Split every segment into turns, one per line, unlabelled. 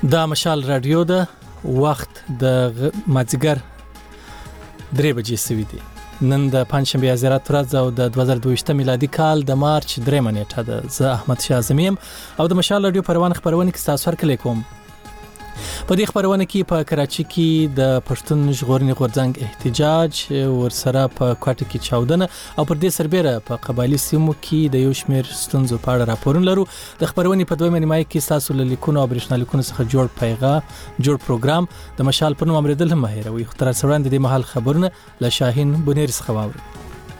دا مشال رادیو ده وخت د مازیګر 3 بجې سوي دي. نن د پنځشنبه ازرات ورځ او د 2022 میلادي کال د مارچ 3 نیټه ده. زه احمد شاه زمیم او د مشال رادیو پروان خبرونه کې تاسو سره کوم. په دې خبرونه کې په کراچي کې د پښتون ژغورنې غورځنګ احتجاج ورسره په کوټه کې چاودنه او پر دې سربېره په قبایلی سیمو کې د یو شمېر ستونزو په اړه راپورونه لرو. د خبرونې په دویمه نیمایي کې تاسو له لیکونو او برېښنالیکونو څخه جوړ پروګرام د مشال په نوم امریدل هم هیروي. خو تر څو وړاندې د محل خبرونه له شاهین بونیر څخه واورئ.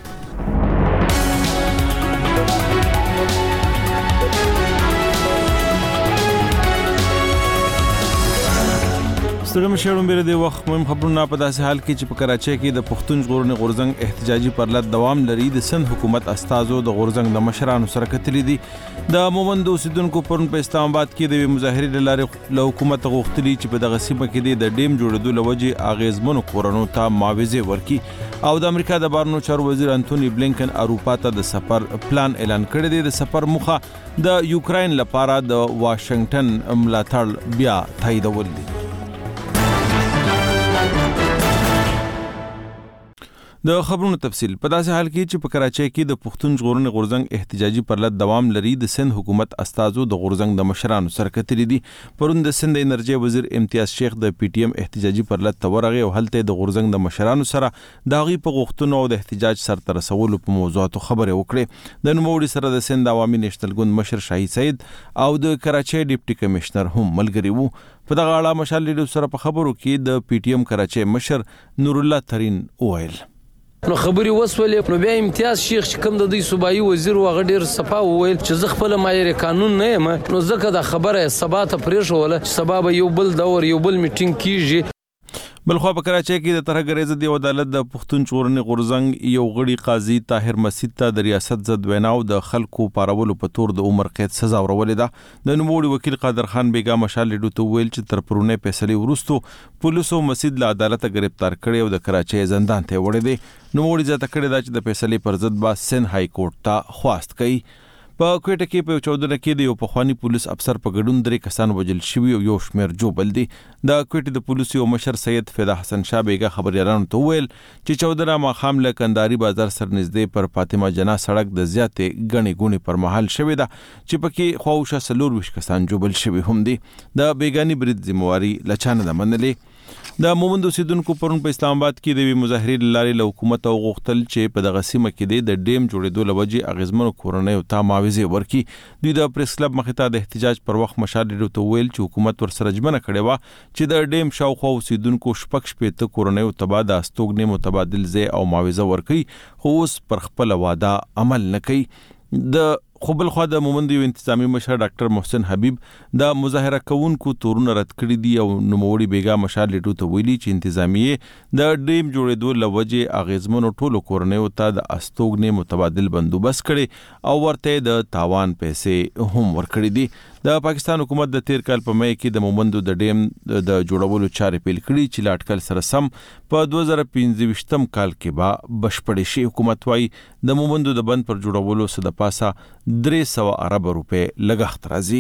ستړي مشرون بیره د وخت مهم خبرونه په داسې حال کې چې په کراچۍ کې د پښتون ژغورنې غورځنګ احتجاجي پرلط دوام لري. د سند حکومت استازو د غورځنګ د مشرانو سره کتلي دي. د مومند اوسیدونکو پرون په اسلام آباد کې د مظاهرې لارې له حکومت غوښتلي چې په دغه سیمه کې د ډیم جوړېدو لوجې اغیزمنو کورونو ته معاوضه ورکړي او د امریکا د بهرنیو چارو وزیر انټونی بلینکن اروپا ته د سفر پلان اعلان کړی دی. د سفر موخه د یوکراین لپاره د واشنگټن ملاتړ بیا تاییدول دي. د خبرونو تفصیل په داسې حال کې چې په کراچۍ کې د پښتون ژغورنې غورځنګ احتجاجي پرلط دوام لري. د سند حکومت استازو د غورځنګ د مشرانو سره کتلي دي. پرون د سند انرژي وزیر امتیاز شیخ د پی ټی ایم احتجاجي پرلط ته ورغی او هلته د غورځنګ د مشرانو سره د هغوی په غوښتنو او د احتجاج سرته رسولو په موضوعاتو خبرې وکړې. د نوموړي سره د سند عوامي نیشنل ګوند مشر شاهي سعید او د کراچۍ ډیپټي کمشنر هم ملګري وو. په دغه اړه مشال لیډو سره په خبرو کې د پی ټی ایم کراچۍ مشر نور الله ترین وویل.
نو خبري وسولې نو بیا امتیاز شیخ چې کوم د دوی صوبایي وزیر وغه ډیر صفا وویل چې زه خپل مایر قانون نه یم نو ځکه د خبره سبا ته پرېښوله چې سبا به یو بل دور یو بل میټینګ کیږي.
بلخوا په کراچۍ کې د ترهګرۍ ضد عدالت د پښتون ژغورنې غورځنګ یو غړي قاضي طاهر مسعود ته د ریاست ضد ویناو د خلکو پارولو په تور د عمر قید سزا ورولې ده. د نوموړي وکیل قادر خان بیګا مشال لیډو ته ویل چې تر پرونی فیصلې وروسته پولیسو مسعود له عدالت گرفتار کړي او د کراچۍ زندان ته وړي دي. نوموړي ځکه کړي دا چې د فیصلې پر ضد با سن های کورټ ته خواست کوي. په کوټه کې په چودنه کې د یو پخوانی پولیس افسر په ګډون 3 کسان وژل شوي او یو شمېر جوبل دي. د کوټې د پولیسو مشر سید فدا حسن شاه بیګا خبريالانو ته ویل چې چودنه ماښام له کندهاري بازار سره نږدې پر فاطمه جنا سړک د زیاتې غني ګونی پر محل شوې ده چې پکې خواوشه 24 کسان جوبل شوي هم دي. د بیګانی برید ذمہواری لچانه ده منلې. د مومند اوسیدونکو پرون په اسلام آباد کې د مظاهرې لارې له حکومت او غوښتل چې په دغه سیمه کې د ډیم جوړېدو لوجې اغیزمنو کورنیو ته معاوضه ورکړي. دوی د پریس کلب مخې ته د احتجاج پر وخت مشال لیډو ته ویل چې حکومت ورسره ژمنه کړې وه چې د ډیم شاوخوا اوسیدونکو 6 کورنیو ته د استوګنې متبادل ځای او معاوضه ورکړي خو اوس پر خپل وعده عمل نه کوي. د خو بل خوا د مومند یو انتظامی مشر ډاکټر محسن حبیب د مظاهره کوونکو تورونه رد کړي دي او نوموړي بیګا مشال لیډو ته ویلي چې انتظامیه د ډیم جوړېدو لوجې اغیزمنو ټولو کورنیو ته د استوګنې متبادل بندوبست کړي او ورته د تاوان پیسې هم ورکړي دي. د پاکستان حکومت د تیر کال په مې کې د مومندو د ډیم د جوړولو چارې پیل کړي چې لاټکل سره سم په 2015 کال کې به بشپړې شي. حکومت وايي د مومندو د بند پر جوړولو څخه د پاسه 300 ارب روپے لګښت راځي.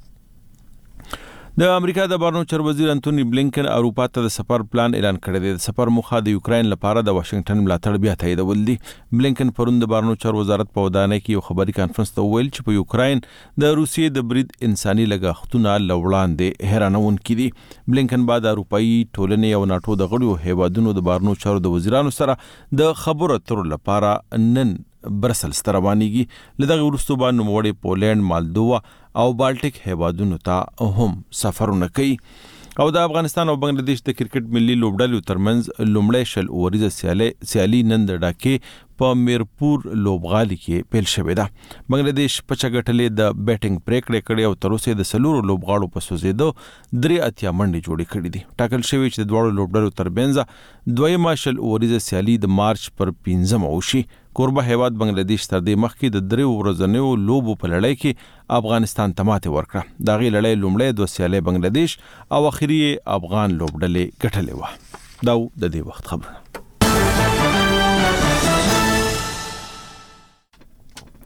د امریکا د بهرنیو چارو وزیر انټونی بلینکن اروپا ته د سفر پلان اعلان کړی دی. د سفر موخه د یوکراین لپاره د واشنگټن ملاتړ بیا تاییدول دي. بلینکن پرون د بهرنیو چارو وزارت په ودانۍ کې یو خبري کانفرنس ته ویل چې په یوکراین د روسیې د برید انساني لګښتونه لوړاندې حیرانونکي دي. بلینکن بعد اروپایي ټولنې او ناتو د غړو هیوادونو د بهرنیو چارو د وزیرانو سره د خبرو اترو لپاره نن برسلز ته روانېږي. له دغه وروسته به نوموړی پولینډ، مالدووا او بالټیک هیوادونو ته هم سفرونه کوي. او د افغانستان او بنگلاديش د کرکټ ملي لوبډلو ترمنځ لومړی شل اوریزه سیالي نن د ډاکې په میرپور لوبغالي کې پیل شوې ده. بنگلاديش په چګټلې د بیټینګ پریکړه کړې او تر اوسه د سلورو لوبغاړو په سوزیدو 3 منډې جوړې کړې دي. ټاکل شوی چې د دوړو لوبډلو ترمنځ دویمه شل اوریزه سیالي د مارچ پر 15 وشي. کوربه هیواد بنگلاديش تر دې مخکې د 3 ورځنیو لوبو په لړۍ کې افغانستان ته ماتې ورکړه. د هغې لړۍ لومړی 2 سیالۍ بنگلاديش او اخري افغان لوبډلې ګټلې وه. دا د دې وخت خبرونه.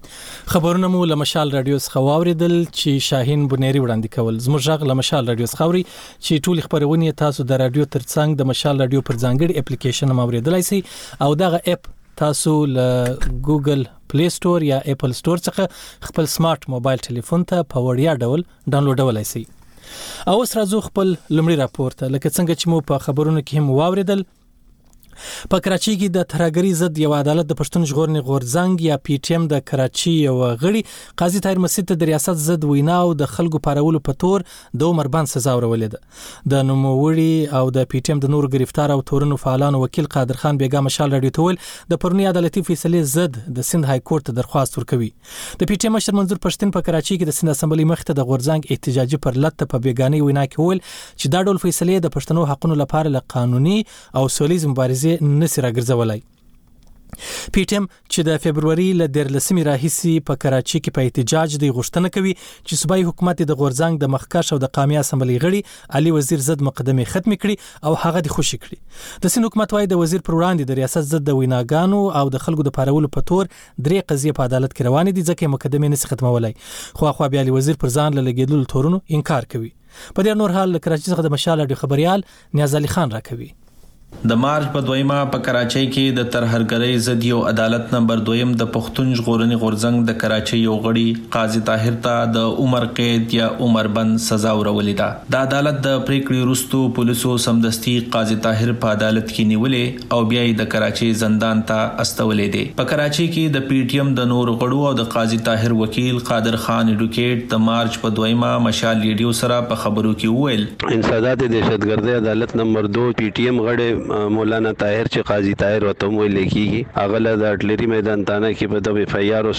خبرونه مو لمشال رادیو څخه واوریدل چې شاهین بنيري وړاندې کول. زموږ غږ لمشال رادیو څخه اوري چې ټول خبرونه تاسو د رادیو ترڅنګ د مشال رادیو پر ځانګړي اپلیکیشن هم اوریدلای شئ او دغه اپ تاسو له ګوګل پلی سٹور یا اپل سٹور څخه خپل سمارټ موبایل ټلیفون ته په وړیا ډول ډاونلوډولای شئ. او اوس راځو خپل لمړي راپور ته. لکه څنګه چې مو په خبرونو کې هم واوریدل، په کراچۍ کې د ترهګرۍ ضد یو عدالت د پښتون ژغورنې غورځنګ یا پی ټی ایم د کراچۍ یو غړي قاضي طاهر مسعود ته د ریاست ضد وینا او د خلکو پارولو په تور د عمر بند سزا ورولې ده. د نوموړي او د پی ټی ایم د نور گرفتار او تورنو فعالانو وکیل قادر خان بیګا مشال رادیو ته ویل د پرونی عدالتي فیصلې ضد د سند های کورټ ته درخواست ورکوي. د پی ټی ایم مشر منظور پښتون په کراچۍ کې د سند اسمبلی مخ ته د غورځنګ احتجاجي پرلت په بیګاني وینا کې ویل چې دا ډول فیصلې د پښتنو حقونو لپاره له قانوني او سولیز مبارزې نسي راګرځولای. پی ټی ایم چې د فبرवरी ل 13 راهیسي په کراچۍ کې په احتجاج دی غوښتنه کوي چې صوبایي حکومت د غورځنګ د مخکښ او د قومي اسمبلی غړي علي وزیر ضد مقدمه ختم کړي او هغه د خوشي کړي. د سین حکومت وايي د وزیر پر وړاندې د ریاست ضد د ویناګانو او د خلکو د پارولو په تور درې قضیې په عدالت کې روانې دي ځکه مقدمه نس ختمولای. خو بیا علي وزیر پر ځان لګیدل تورونو انکار کوي. په دې نور حال کراچۍ څخه د مشال رادیو خبريال نیاز علي خان راکوي.
د مارچ په 2 په کراچۍ کې د ترهګرۍ ضد یو عدالت نمبر 2 د پښتون ژغورنې غورځنګ د کراچۍ یو غړي قاضي طاهر ته د عمر قید یا عمر بند سزا ورولې ده. د عدالت د پریکړې وروسته پولیسو سمدستي قاضي طاهر په عدالت کې نیولې او بیا یې د کراچۍ زندان ته استولې دي. په کراچۍ کې د پی ټی ایم د نور غړو او د قاضي طاهر وکیل قادر خان ایډوکیټ د مارچ په 2 مشال ریډیو سره په خبرو کې وویل
انسداد دهشتګردۍ عدالت نمبر 2 پی ټی ایم غړي مولانا طاهر چې قاضي طاهر وته مو لیکيږي اغله د اټلری میدان تانه کې په د اف ای آر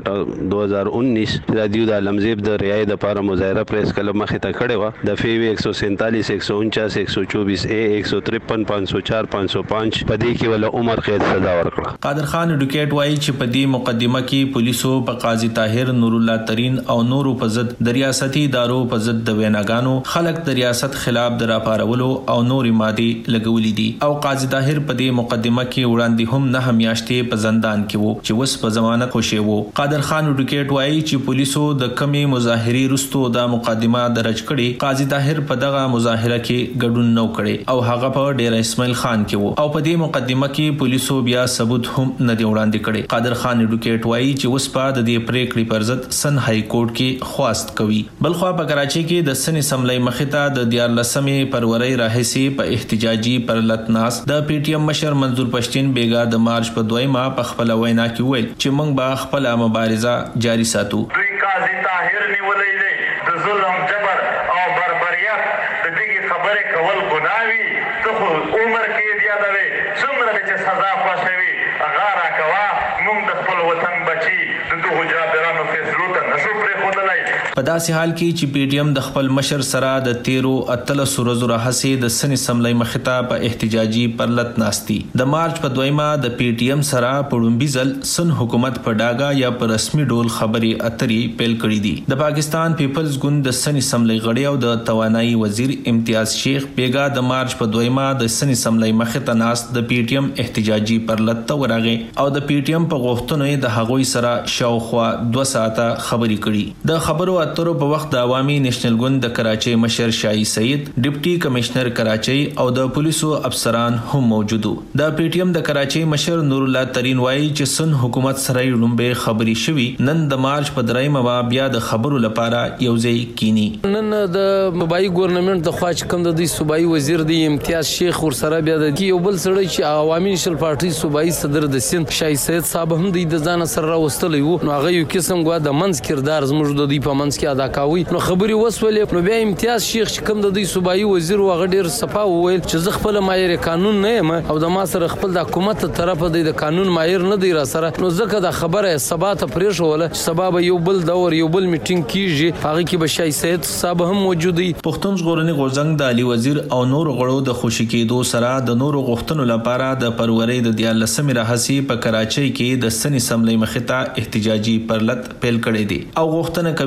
16/2019 د دیو د علمزیب د ریای د لپاره مظاهره پریس کلب مخه ته کړې و. د فی 147 149 124 ا 153 504 505 په دې کې ول عمر قید سزا ورکړه.
قادر خان ایډوکیټ وایي چې په دې مقدمه کې پولیسو په قاضي طاهر نور الله ترين او نورو په ضد د ریاستي ادارو په ضد د ویناګانو خلک د ریاست خلاف د راپارولو او نوري مادي لګولې دي او قاضي طاهر په دې مقدمه کې وړاندې هم 9 میاشتې په زندان کې وو چې وس په ضمانت خوشي وو. قادر خان ایډوکیټ وایي چې پولیسو د کمی مظاهري رستو د مقدمه درج کړي. قاضي طاهر په دغه مظاهره کې ګډون نو کړي او هغه په ډیر اسماعیل خان کې وو او په دې مقدمه کې پولیسو بیا ثبوت هم نه دی وړاندې کړي. قادر خان ایډوکیټ وایي چې وس په د دې پریکړې پر ضد سن های کورټ کې خواست کوي. بلخوا په کراچۍ کې د سن اسمبلی مخته د 14 فروری راهیسي په احتجاجي پرلت ناس د پی ټی ایم مشر منظور پښتون بیګا د مارچ په 2 په خپل وینا کې ویل چې موږ به خپل مبارزه جاری ساتو.
دوی قاضي طاهر نیولې دي د ظلم جبر او بربریت د دې خبره کول ګناوي ته عمر کې دی دا وي څومره چې سزا پښوي هغه راکوا موږ د خپل وطن بچي د دوه جابرانو فیصلو ته نشو پرې خولای.
په داسې حال کې چې پی ټی ایم د خپل مشر سره د 13 ورځو راهسي د سن اسمبلی مخته په احتجاجي پرلت ناشتي. د مارچ په 2 د پی ټی ایم سره په لومبي ځل سن حکومت په ډاګه یا په رسمي ډول خبري اتري پیل کړې دي. د پاکستان پیپلز ګوند د سن اسمبلی غړي او د توانایي وزیر امتیاز شیخ بیګا د مارچ په 2 د سن اسمبلی مخته ناست د پی ټی ایم احتجاجي پرلت ته ورغه او د پی ټی ایم په غوښتنو د هغوی سره شاوخوا 2 ساعته خبري کړي. د خبرو اترو په وخت د عوامي نېشنل ګوند د کراچۍ مشر شاهي سعید، ډیپټي کمشنر کراچۍ او د پولیسو افسران هم موجود وو. د پی ټی ایم د کراچۍ مشر نور الله ترين وایي چې سن حکومت سره لومبه خبري شوي نن د مارچ په 3 بیا د خبرو لپاره یو ځای کینی.
نن د موبایل ګورنمنت د خواچ کم د صوبایي وزیر دی امتیاز شیخ ور سره بیا د یو بل سړی چې عوامي نېشنل پارټي صوبایي صدر د سند شاهي سعید صاحب هم د ځان سره راوستلی وو. نو هغه یو قسم غوا د منځ کردار زموږ د دې په منځ کې ادا کاوه. نو خبري وسولې نو بیا امتیاز شیخ چې کوم د دې صوبایي وزیر وغه ډیر صفا وویل چې زه خپل ماهر قانون نه یم او د ما سره خپل د حکومت طرف د قانون ماهر نه دی را سره. نو ځکه د خبره ثبات پرېښ ولا سبب یو بل دور یو بل میټینګ کیږي هغه کې به شای سید صاحب هم موجود دي.
پښتون ژغورنې غورځنګ د علي وزیر او نور غړو د خوشی کېدو سره د نور غوښتنو لپاره د فروری د 14 راهسي په کراچۍ کې د سن اسمبلی مخته احتجاجي پرلت پیل کړی دی او غوښتنه کوي چې سن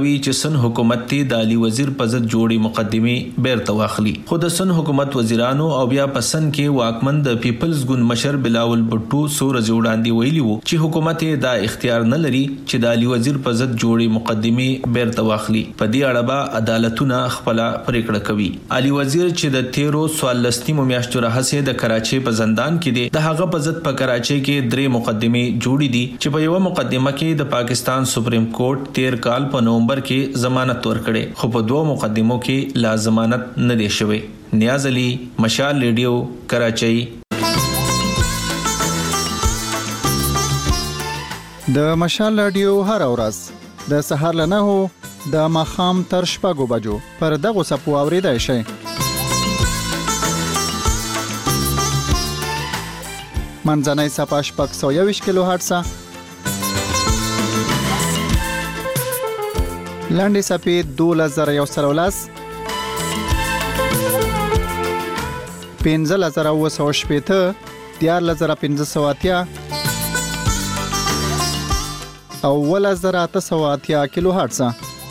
سن حکومت ته د علي وزیر په ضد جوړې مقدمه بیرته واخلي. خو د سن حکومت وزیرانو او بیا پسن کې واکمن د پیپلز ګوند مشر بلاول بټو سورج وړاندې ویلي وو چې حکومت دا اختیار نه لري چې د علي وزیر په ضد جوړې مقدمه بیرته واخلي. په دې اړه به عدالتونه خپل پریکړه کوي. علي وزیر چې د 13 میاشتو راهیسې د کراچۍ په زندان کې دی، د هغه په ضد په کراچۍ کې 3 مقدمه جوړې دي چې په یو مقدمه کې د پاکستان سپریم کورټ 13 کال په نومبر کې ضمانت ورکړي، خو په 2 مقدمو کې لا ضمانت نه دی شوی. نیاز علي، مشال ریډیو، کراچۍ.
د مشال رادیو هر ورځ د سهار له 9 د ماښام تر 6 بجو پر دغه صفو اوریدای شئ. منځنۍ صفحه 621 کیلو هرتز، لاندې صفحه 2113، 15980، 14580 او 1880 کیلو هرتز.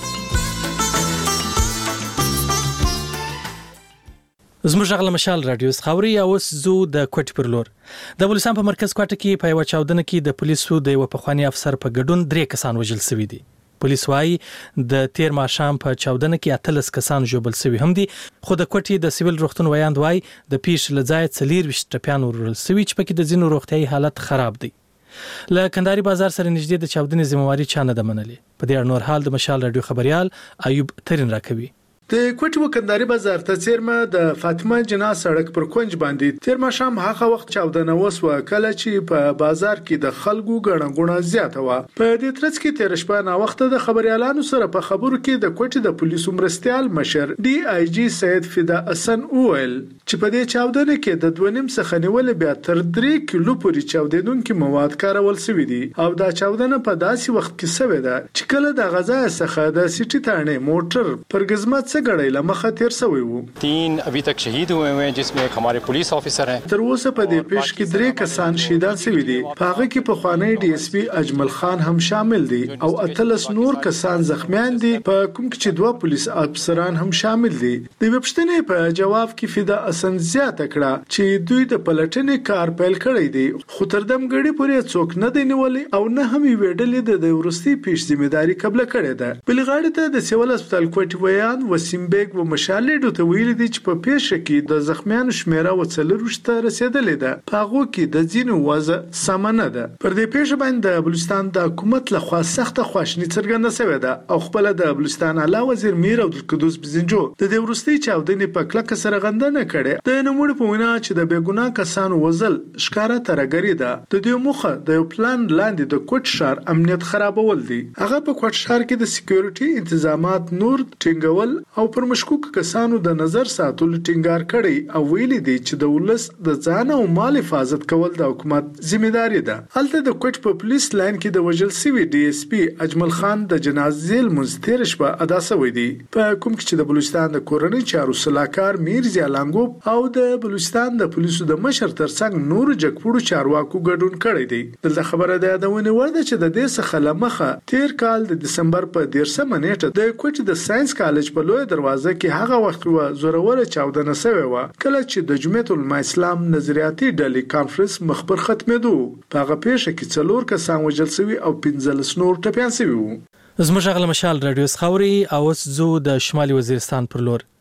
زموږ غل مشال رادیو خاوري اوس زو د کوټ پر لور د بلوچستان په مرکز کوټه کې په یو چاودنه کې د پولیسو د یو پخوانی افسر په ګډون 3 کسان وژل شوي دي. پولیس وايي د 13 ماښام په چاودنه کې 13 کسان ژوبل شوي هم دي، خو د کوټې د سیویل روغتون ویاند وايي د پیښ لځای 24 ټپیان ورول شوي چې پکې د ځینو روغتيایي حالت خراب دي. له کندهاري بازار سره نږدې د چاودنې ذمہواری چا نه ده منلې. په دې اړه نور حال د مشال رادیو خبريال ایوب ترين راکوي.
د کوټې وکنداري بازار ته چیرمه د فاطمه جنا سړک پر کونج باندې تیر ماښام هغه وخت چاودنه وسوه کله چې په بازار کې د خلکو ګڼګوڼه زیاته و. په دې ترڅ کې تیر شپه نا وخت د خبريالانو سره په خبرو کې د کوټې د پولیسو مرستيال مشر ډي آی جی سید فدا حسن اویل چې په دې چاودنه کې د 2.5 څخه نیول بیا تر 3 کیلو پورې چاودیدونکو مواد کارول شوی دي او دا چاودنه په داسې وخت کې شوې ده چې کله د غزا څخه د سټي تانه موټر پر گزمت گڑھائی لمخه تیر سوی وو.
3 ابھی تک شہید ہوئے ہیں جس میں ایک ہمارے پولیس آفیسر ہیں.
تر اوسه په دې پیښ کې 3 کسان شهیدان شوي دي. په هغه کې په خوانی ډي اس پی اجمل خان هم شامل دي او 13 نور کسان زخمیان دي، په کوم کې چې 2 پولیس افسران هم شامل دي. د وبښتنې په جواب کې فدا حسن زیاته کړه چې دوی د پلټنې کار پیل کړی دی، خو تر دم غړي پورې څوک نه دی نیولې او نه هم ویډلې د ورستي پیښ ذمہداري قبل کړې ده. بلغاړي ته د سیول هسپتال کوټ ویان وسیم بیگ و مشالې ته ویل دي چې په پیښه کې د زخمیانو شمیره وڅلروشته رسیدلې ده، په هغه کې د ځینو وضع سمنه ده. پر دې پیښه باندې د بلوچستان د حکومت لخوا سخته خواشنی څرګنده شوې ده او خپل د بلوچستان اعلی وزیر میر عبدالقدوس بزنجو د دې ورستي چاودنې په کلکه سره غندنه کړې. د نوموړي په وینا چې د بیګناه کسانو وزل ښکارا ترګری ده، د دې مخه د یو پلان لاندې د کوټ شهر امنیت خرابول دي. هغه په کوټ شهر کې د سکیورټي تنظیمات نور ټینګول او پر مشکوک کسانو د نظر ساتلو ټینګار کړي او ویلي دي چې د ولس د ځان او مال حفاظت کول د حکومت ذمہداري ده. هلته د کوټ په پولیس لاین کې د وژل شوي ډي اس پی اجمل خان د جنازې لمونځ تیر شپه ادا شوی دی، په کوم کې چې د بلوچستان د کورنۍ چارو سلاکار میر زیالانګوب او د بلوچستان د پولیسو د مشر ترڅنګ نور جګپوړو چارواکو ګډون کړی دی. دلته خبره ده د ونی ورده چې د دې څخه لمخه تیر کال د دسمبر په 13 نیټه د کوټ د ساينس کالج په لوی دروازه کې هغه وخت و زوروره چاودنه شوې و کله چې د جمعیت العلماء اسلام نظریاتي ډلې کانفرنس مخبر ختمېدو. په هغه پیښه کې 4 کسان وژل شوي او 15 نور ټپيان شوي وو.
زموږ غل مشال رادیو خاوري اوس زو د شمالي وزیرستان پر لور.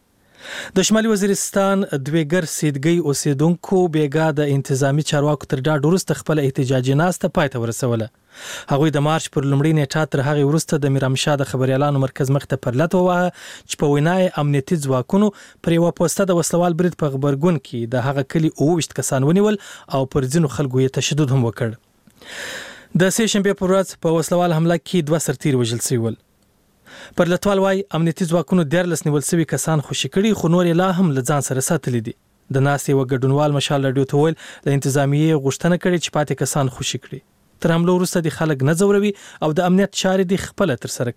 د شمالي وزیرستان دویګر سیدګي اوسیدونکو بیګا د انتظامی چارواکو تر ډاډ وروسته خپل احتجاجي ناسته پای ته ورسوله. هغوی د مارچ پر لومړۍ نیټه تر هغه وروسته د میرامشاه د خبريالانو مرکز مخ ته پرلط ووهه چې په وینای امنیتي ځواکونو پر یو پوسټه د وسلوال برید په خبرګون کې د هغه کلی 29 کسان ونیول او پر ځینو خلکو یې تشدد هم وکړ. د سې شنبه پر ورځ په وسلوال حمله کې 2 سرتیر وژل شوي. پر لټوال وايي امنیتي ځواکونو 14 نیول شوي کسان خوشي کړي، خو نور لا هم لځان سره ساتلي دي. د ناسې و ګډونوال مشال رادیو ته ویل د انتظامیه غوښتنه کړې چې پاتې کسان خوشي کړي. تر حمله وروسته د خلک نه ځوروي او د امنیت چارې د خپل تر سره کوي.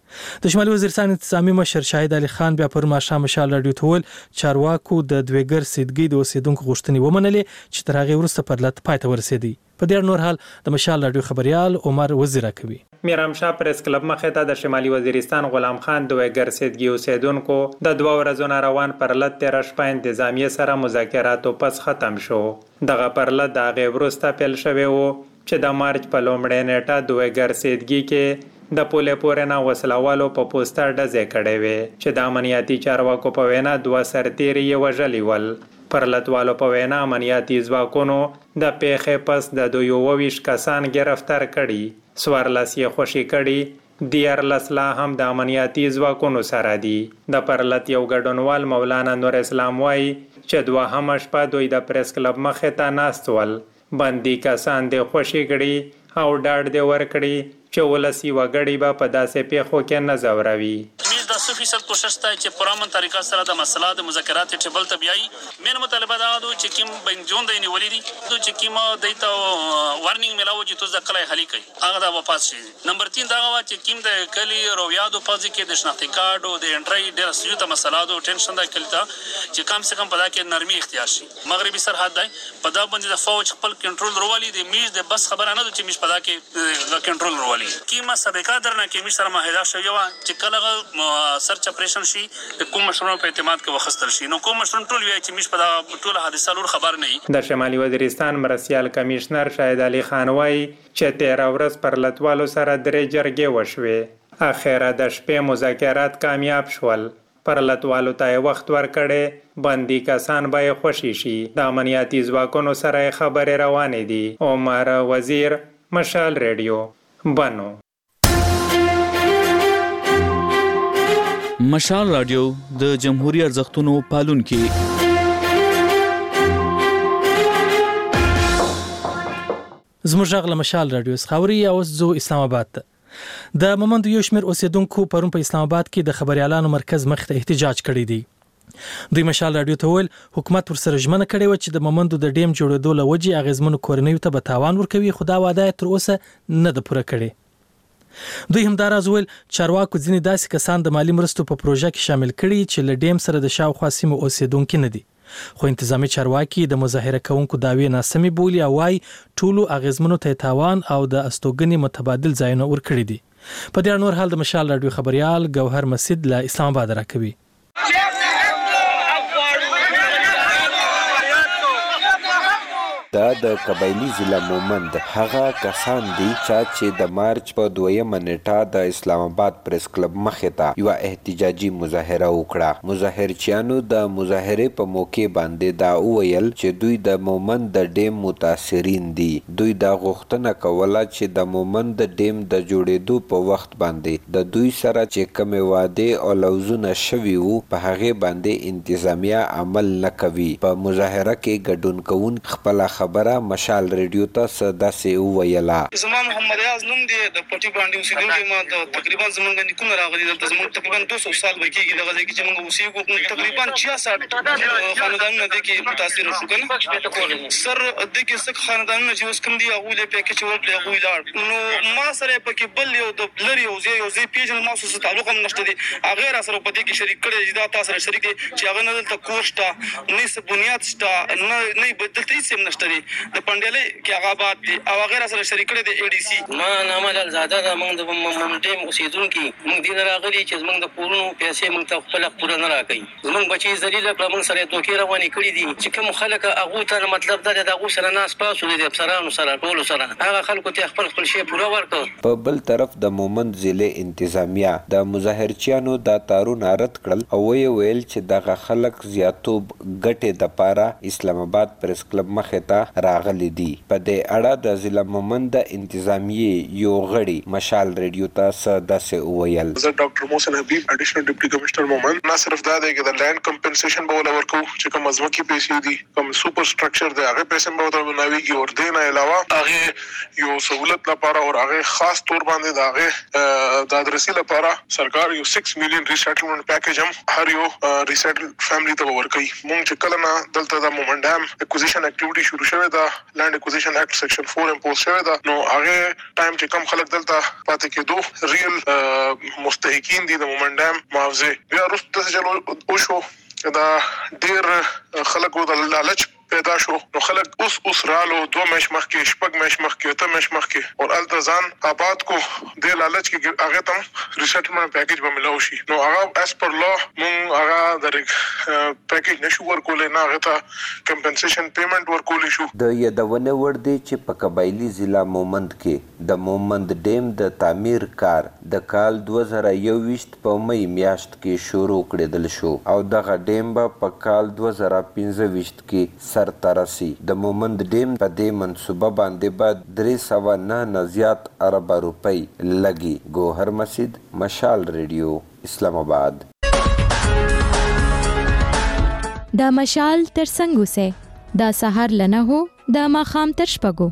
د شمالي وزیرستان انتظامی مشر شاهد علي خان بیا پر ماښام مشال راډیو ته وویل چارواکو د دویګر سیدګۍ د اوسیدونکو غوښتنې ومنلې چې تر هغې وروسته پرلت پای ته ورسېدی. په دې نور حال د مشال راډیو خبريال عمر وزیره کوي.
میرامشاه پریس کلب مخې ته د شمالي وزیرستان غلام خان د دویګر سیدګۍ اوسیدونکو د 2 ورځو روان پرلت 13 شپه انتظامیه سره مذاکراتو پس ختم شو. دغه پرلت د هغې وروسته پیل شوی و چې د مارچ په لومړۍ نیټه د دویګر سیدګۍ کې د پولې پورې نه وسلوالو په پوسټر ډزې کړې وې چې د امنیتي چارواکو په وینا 2 سرتیري یې وژلي ول. پرلتوالو په وینا امنیتي ځواکونو د پیښې پس د 22 کسان گرفتار کړي، 14 یې خوشي کړي، 14 لا هم د امنیتي ځواکونو سره دي. د پرلت یو ګډونوال مولانا نور اسلام وایي چې 2 شپه دوی د پریس کلب مخې ته ناست ول. بندي کسان د خوشي کړي او ډاډ دې ورکړي چې ولسی وګړي به په داسې پیښو کې نه ځوروي.
د 100% کوشش ته چې پرامن طریقه سره د مسله د مذاکرات ټیبل ته بیاي. مین مطالبه دا ده چې کوم بنجون د نیولې دي چې کوم دایته وارنینګ ملاو چې توز د کله حل کوي هغه د واپس شي. نمبر 3 دا و چې کوم د کلی رویادو پځ کې د شناختی کارت او د انټری ډیر سیوته مسله د ټینشن د کلتا چې کم سے کم په دا کې نرمي اختیار شي. مغربي سرحد دی په دا باندې د فوج خپل کنټرول روالي د میش د بس خبره نه ده چې میش په دا کې د کنټرول روالي کیمه سابقه درنه کې میش سره معاهده شوی و چې کله سرچ اپریشن شي د کوم مشرونو په اعتماد کې وخستل شي. نو کوم مشرون ټول وی چې مش په ټول حادثه لور خبر نه وي.
د شمالي وزیرستان مرسیال کمشنر شاهد علي خان وایي چې 13 ورځ پر لټوالو سره درې جرګې وشوې. اخیرا د شپې مذاکرات کامیاب شول. پر لټوالو ته وخت ورکړي، بندي کسان به خوشي شي. د امنیتي ځواکونو سره خبرې روانې دي. عمر وزیر، مشال ریډیو، بنو.
مشال رادیو د جمهوریت ارزښتونو پالونکي.
زموږ غږ له مشال رادیو څخه اوري. اوس زو اسلام آباد ته. د مومند یو شمېر اوسیدونکو پرون په اسلام آباد کې د خبريالانو مرکز مخ ته احتجاج کړی دی. دوی مشال رادیو ته ویل حکومت ورسره ژمنه کړې و چې د مومندو د ډیم جوړېدو له وجې اغیزمنو کورنیو ته به تاوان ورکوي، خو دا وعده تر اوسه نه ده پوره کړې. دوی همداراز ویل چارواکو ځینې داسې کسان د مالی مرستو په پروژه کې شامل کړي چې له ډیم سره د شاوخوا سیمو اوسیدونکي نه دي، خو انتظامی چارواکي د مظاهره کوونکو دعوی ناسمې بولي او وايي ټولو اغیزمنو ته تاوان او د استوګنې متبادل ځایونه ورکړي دي. په دې نور حال د مشال رادیو خبريال ګوهر مسجد له اسلام آباد راکوي.
دا د قبایلی ضلع مومند هغه کسان دي چې د مارچ په 2 نیټه د اسلام آباد پریس کلب مخې ته یو احتجاجي مظاهره وکړه. مظاهرچیانو د مظاهرې په موقع باندې دا وویل چې دوی د مومند د ډیم متاثرین دي. دوی دا غوښتنه کوله چې د مومند د ډیم د جوړېدو په وخت باندې د دوی سره چې کومې وعدې او لوزونه شوي وو په هغې باندې انتظامیه عمل نه کوي. په مظاهره کې ګډون کوونکي خپله خبره مشال ریډیو ته داسې وویله.
زما محمد یاز نوم دی، د پټي باندې اوسېدونکی ما د تقریبا زمونږ نیکونه راغلي دلته زمونږ تقریبا 200 سال به کېږي دغه ځای کې چې موږ اوسېږو. تقریبا 66 خاندانونه دې کې متاثر شو که نه سر دې کې څه خاندانونه چې اوس کوم دي هغوی له پیکج ورکړي هغوی لاړ. نو ما سره پکې بل یو د لرې یو ځای پېژنم، ما سره تعلق هم نشته دی، هغې را سره په دې کې شریک کړی چې دا تا سره شریک دی چې هغه نه دلته کور شته نه څه بنیاد شته نه دلته هېڅ هم نشته دی. د پنډیالۍ کې هغه آباد دی او هغې را سره شریک کړی دی ADC.
ما نامه لالزاده ده، موږ د ډیم اوسېدونکي موږ دې نه راغلي چې زموږ د کورونو پیسې موږ ته خپله پوره نه راکوي. زموږ بچي ذلیله کړه، موږ سره یې دوکې روانې کړي دي چې کوم خلک هغو ته مطلب دا دی د هغو سره ناست پاس دی د افسرانو سره ټولو سره هغه خلکو ته خپل شی پوره ورکړ.
په بل طرف د مومند ضلع انتظامیه د مظاهرچیانو دا تارونه رد کړل او ویې ویل چې دغه خلک زیاتوب ګټې دپاره اسلام آباد پریس کلب مخې ته راغلي دي. په دې اړه د ضلع مومند د انتظامیې یو غړي مشال ریډیو ته څه داسې وویل.
زه ډاکټر محسن حبیب اډیشنل ډیپټي کمشنر مومند. نه صرف دا دی چې د لینډ کمپنسیشن به ولا ورکو چې کوم ځمکې پیسې دي کوم سوپر سټرکچر دی هغه پیسې به ورته ملاویږي او دې نه علاوه هغه یو سہولت لپاره او هغه خاص طور باندې د هغه د ادرسي لپاره سرکار یو 6 میلیون ریسیټلمنٹ پیکیج هم هر یو ریسیټل فیملی ته ورکوي. مونږ چې کله نه دلته د مومند ډیم اکوزیشن اکټیویټي شروع شوی دا لینډ اکوزیشن اکټ سیکشن 4 امپوز شوی دا نو هغه ټایم چې کم خلک دلته پاتې کېدو ریل مستحقین دي د مومن ډام معاوضه بیا وروسته چلو او شو دا ډیر خلکو د لالچ پیدا شو نو خلک اوس رالو 2 میش مخکې شپږ میش مخکې ته میش مخکې او التزام آباد کو د لالچ کې هغه تم ریسټلمنٹ پیکیج به ملو شي نو هغه اس پر لا مون هغه د پیکیج نشو ورکول نه هغه ته کمپنسیشن پیمنٹ ورکول شو
د یادونه ور دي چې په قبایلی ضلع مومند کې د مومند ډیم د تعمیر کار د کال 2021 په مې میاشت کې شروع کړل شو او دغه ډیم په کال 2015 کې ترسي د مومند ډیم په دې منصوبه باندې بعد 309 نه زیات ارب روپۍ لګي. ګوهر مسجد، مشال ریډیو، اسلام آباد.
دا مشال تر څنګه سه دا سحر لنه هو دا ماخام تر شپګو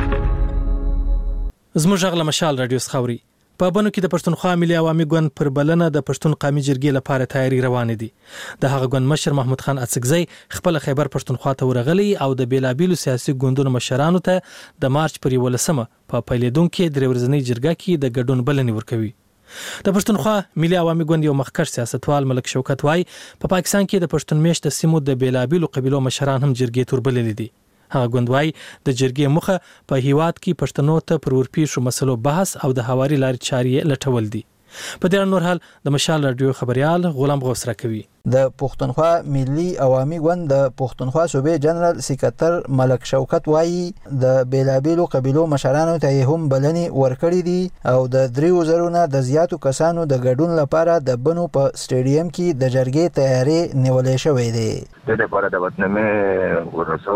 زموږ غل مشال رادیو سخوري په بنو کې د پښتونخوا ملي عوامي ګوند پر بلنه د پښتون قومي جرګې لپاره تیاری روان دي. د هغه ګوند مشر محمود خان اڅکزی خپل خیبر پښتونخوا ته ورغلی او د بیلابیلو سیاسي ګوندونو مشرانو ته د مارچ پر 11مه په پیلېدونکو درې ورځنۍ جرګه کې د ګډون بلنې ورکوي. د پښتونخوا ملي عوامي ګوند یو مخکښ سیاستوال ملک شوکت وای په پاکستان کې د پښتون میشت سیمو د بیلابیلو قبیلو مشران هم جرګې تور بللې دي. هغه ګوندوای د جرګې مخه په هیواد کې پښتنو ته پر ورپیښو مسلو بحث او د هواري لارې چارې لټول دي. په دې نور حال د مشال رادیو خبريال غلام غوث راکوي.
د پښتونخوا ملي عوامي ګوند د پښتونخوا صوبې جنرال سکرټر ملک شوکت وایي د بیلابیلو قبیلو مشرانو ته هم بلنې ورکړې دي او د 3000 نه د زیاتو کسانو د ګډون لپاره د بنو په سټیډیم کې د جرګې تیاری نیولې شوې ده.
د لپاره د وطنمه ورسو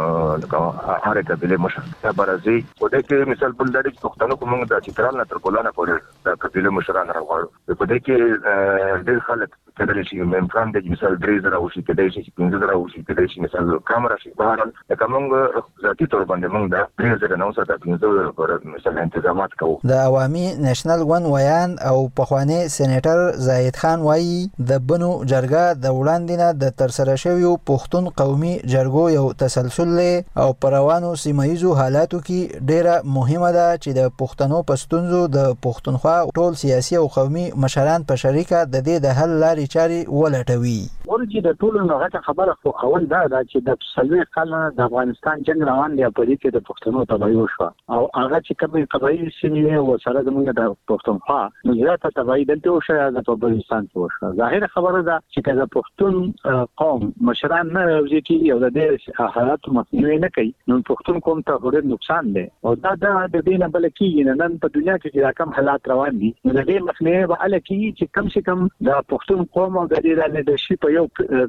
د هر قبیله مشر د برازي او د کې مثال بل د پښتنو کوم د چترال نه تر کولانه پورې د قبیله مشران راغلي په دې کې ډېر خلک کېدل شي ممکن د مثال 3000 او شي کېدل شي 15000 او شي کېدل شي مثال کیمرا شي بهر د کومنګ ذاتي تور باندې موږ د 3950 پر مثال انتظامات کوو.
د عوامي نېشنل ګوند ویان او پخوانی سېنیټر زاهد خان وایي د بنو جرګه د وړاندې نه د ترسره شویو پښتون قومي جرګو یو تسلسل او پروانو سیمایزو حالاتو کې ډیره مهمه ده چې د پښتنو پښتونزو د پښتونخوا ټول سیاسي او قومي مشران په شریکه د دې د حل لارې چارې ولټوي.
ورته د ټولو نوغه خبره خو اول دا چې د سلوي کال د افغانستان جنگ روان دی په دې کې د پښتنو تبعی وشو او هغه چې کومه قبایل سیمه او سره زموږ د پښتونخوا نو زیاته تبعی دلته وشو د افغانستان وشو. ظاهر خبره ده چې د پښتون قوم مشران نه راوځي کې او د دې حالات مخنیوي نه کوي نو پښتون قوم ته ډېر نقصان دی او دا د دې نه بل کې نن په دنیا کې دا کم حالات روان دي نو د دې مخنیوي به ال کې چې کم سے کم د پښتون قوم او د دې لیدرشپ یو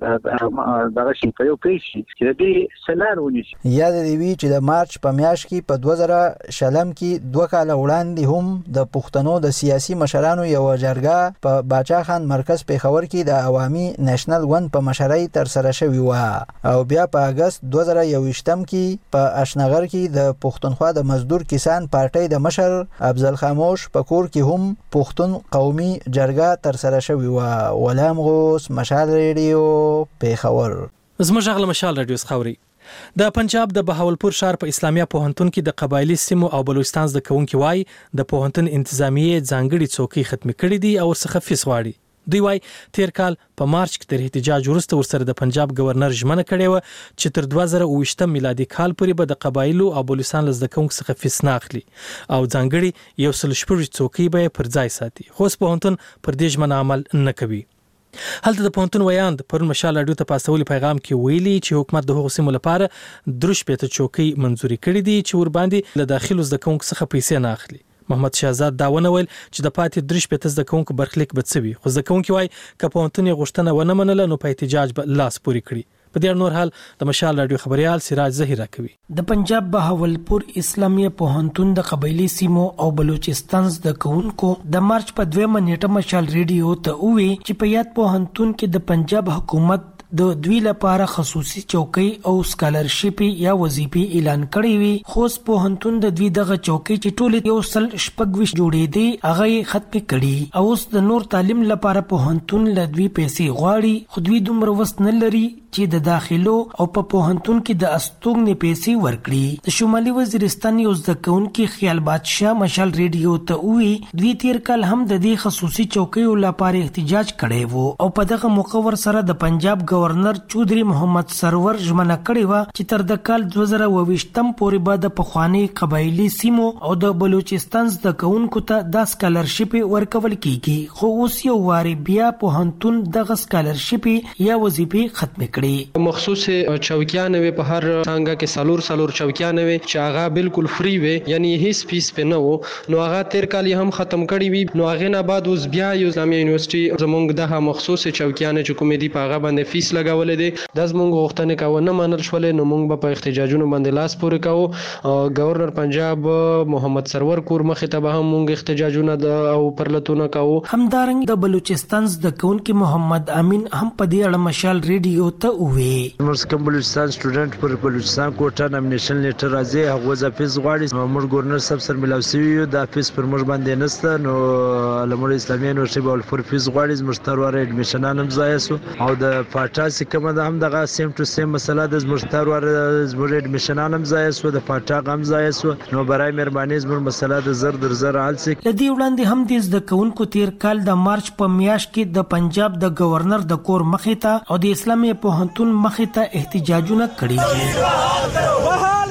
دغه شي په یو کې شي چې دې سلار ونیسي.
یاد دی وی چې د مارچ په میاشت کې په 2000 شلم کې 2 کال وړاندې هم د پښتنو د سیاسي مشرانو یو جرګه په باچا خان مرکز پیښور کې د عوامي نېشنل ګوند په مشرۍ تر سره شوی و او بیا په اگست 2021 کې په اشنغر کې د پښتونخوا د مزدور کسان پارټۍ د مشر افضل خاموش په کور کې هم پښتون قومي جرګه تر سره شوی و. غلام غوث، مشال ریډیو، پیښور.
زموږ غل مشال رادیو سخوري. د پنجاب د بهاولپور ښار په اسلامیه پوهنتون کې د قبایلی سیمو او بلوچستان زده کوونکي وای د پوهنتون انتظامیه ځانګړي څوکۍ ختمې کړې دي او څخه فیس غواړي. دوی وای تیر کال په مارچ کې تر احتجاج وروسته ورسره د پنجاب گورنر ژمنه کړې و چې تر 2020 میلادي کال پورې به د قبایلو او بلوچستان زده کوونکو څخه فیس نه اخلي او ځانګړي یو سل شپږ څوکۍ به پر ځای ساتي. خو پوهنتون پر دې ژمنه عمل نه کوي. هلته د پوهنتون ویاند پر مشال رادیو ته پاسولي پیغام کې ویلي چې حکومت د هغو سیمو لپاره 3 چوکۍ منزوري کړې دي چې ور باندې له داخلو زده کوونکو څخه پیسې نه اخلي. محمد شهزاد دا ونویل چې د پاتې 3 زده کوونکو برخلیک به څه وي خو زده کوونکي وای که پوهنتون یې غوښتنه ونه منله نو په احتجاج به لاس پورې کړي. په دې نور حال د مشال رادیو خبريال سراج زهیر راکوي.
د پنجاب بهاولپور اسلامیه پوهنتون د قبایلی سیمو او بلوچستان زده کوونکو د مارچ په 2 نیټه مشال ریډیو ته وی چې په یاد پوهنتون کې د پنجاب حکومت د دوی لپاره خصوصي چوکۍ او سکالرشپ یا وظیفې اعلان کړې وي، خو پوهنتون د دوی دغه چوکۍ چې ټول یو سل شپږ جوړې دي هغه ختم کړي او اوس د نور تعلیم لپاره پوهنتون له دوی پیسې غواړي، خو دوی دومره وس نه لري چې د داخلو او په پوهنتون کې د استوګنې پیسې ورکړي. د شمالي وزیرستان یو زده کوونکي خیال بادشاه مشال ریډیو ته وی دوی تیر کال هم د دې خصوصي چوکیو لپاره احتجاج کړی وو او په دغه موقع ور سره د پنجاب گورنر چودري محمد سرور ژمنه کړې و چې تر د کال 2022 پورې به د پخوانی قبایلی سیمو او د بلوچستان زده کوونکو ته د سکالرشپ ورکول کیږي، خو اوس یو واری بیا پوهنتون دغه سکالرشپ یا وظیفې ختم کړي.
مخصوص چوکیان وي په هر څنګه کې سالور چوکیان وي چې هغه بالکل فری وي، یعنی هیڅ فیس په نه وو، نو هغه تیر کال هم ختم کړی وي. نو هغه نه بعد اوس بیا یو اسلامي یونیورسيټي زمونږ د مخصوص چوکیان چې کومې دي په هغه باندې فیس لګولې دي، د زمونږ غوښتنې کاوه نه منل شولې، نو موږ په احتجاجونو باندې لاس پورې کاوه. گورنر پنجاب محمد سرور کور مخې ته به هم موږ احتجاجونه او پرلتونه کاوه.
همدارنګ د بلوچستان د کونکي محمد امین هم په دې اړه مشال ریډیو ته
موږ کوم بلوچستان سټوډنټ پر بلوچستان کوټه نامینیشن لیټر راځي، هغه ځفیس غواړي، موږ گورنر صاحب سره ملاو شوی د افیس پر موږ باندې نسته، نو لمړی اسلامي یونیورسيټي بول پر فیس غواړي، موږ تر وره اډمیشن هم ځای سو او د پاټا کومه د هم دغه سیم ټو سیم مسله د موږ تر وره زموږ اډمیشن هم ځای سو، د پاټا هم ځای سو، نو برای مهرباني زموږ مسله د زر در زر حل سي.
لدی وړاندې هم د زده کوونکو تیر کال د مارچ په میاشت کې د پنجاب د گورنر د کور مخې ته او د اسلامي پوهنتون مخې ته احتجاجونه کړي دي.
بحال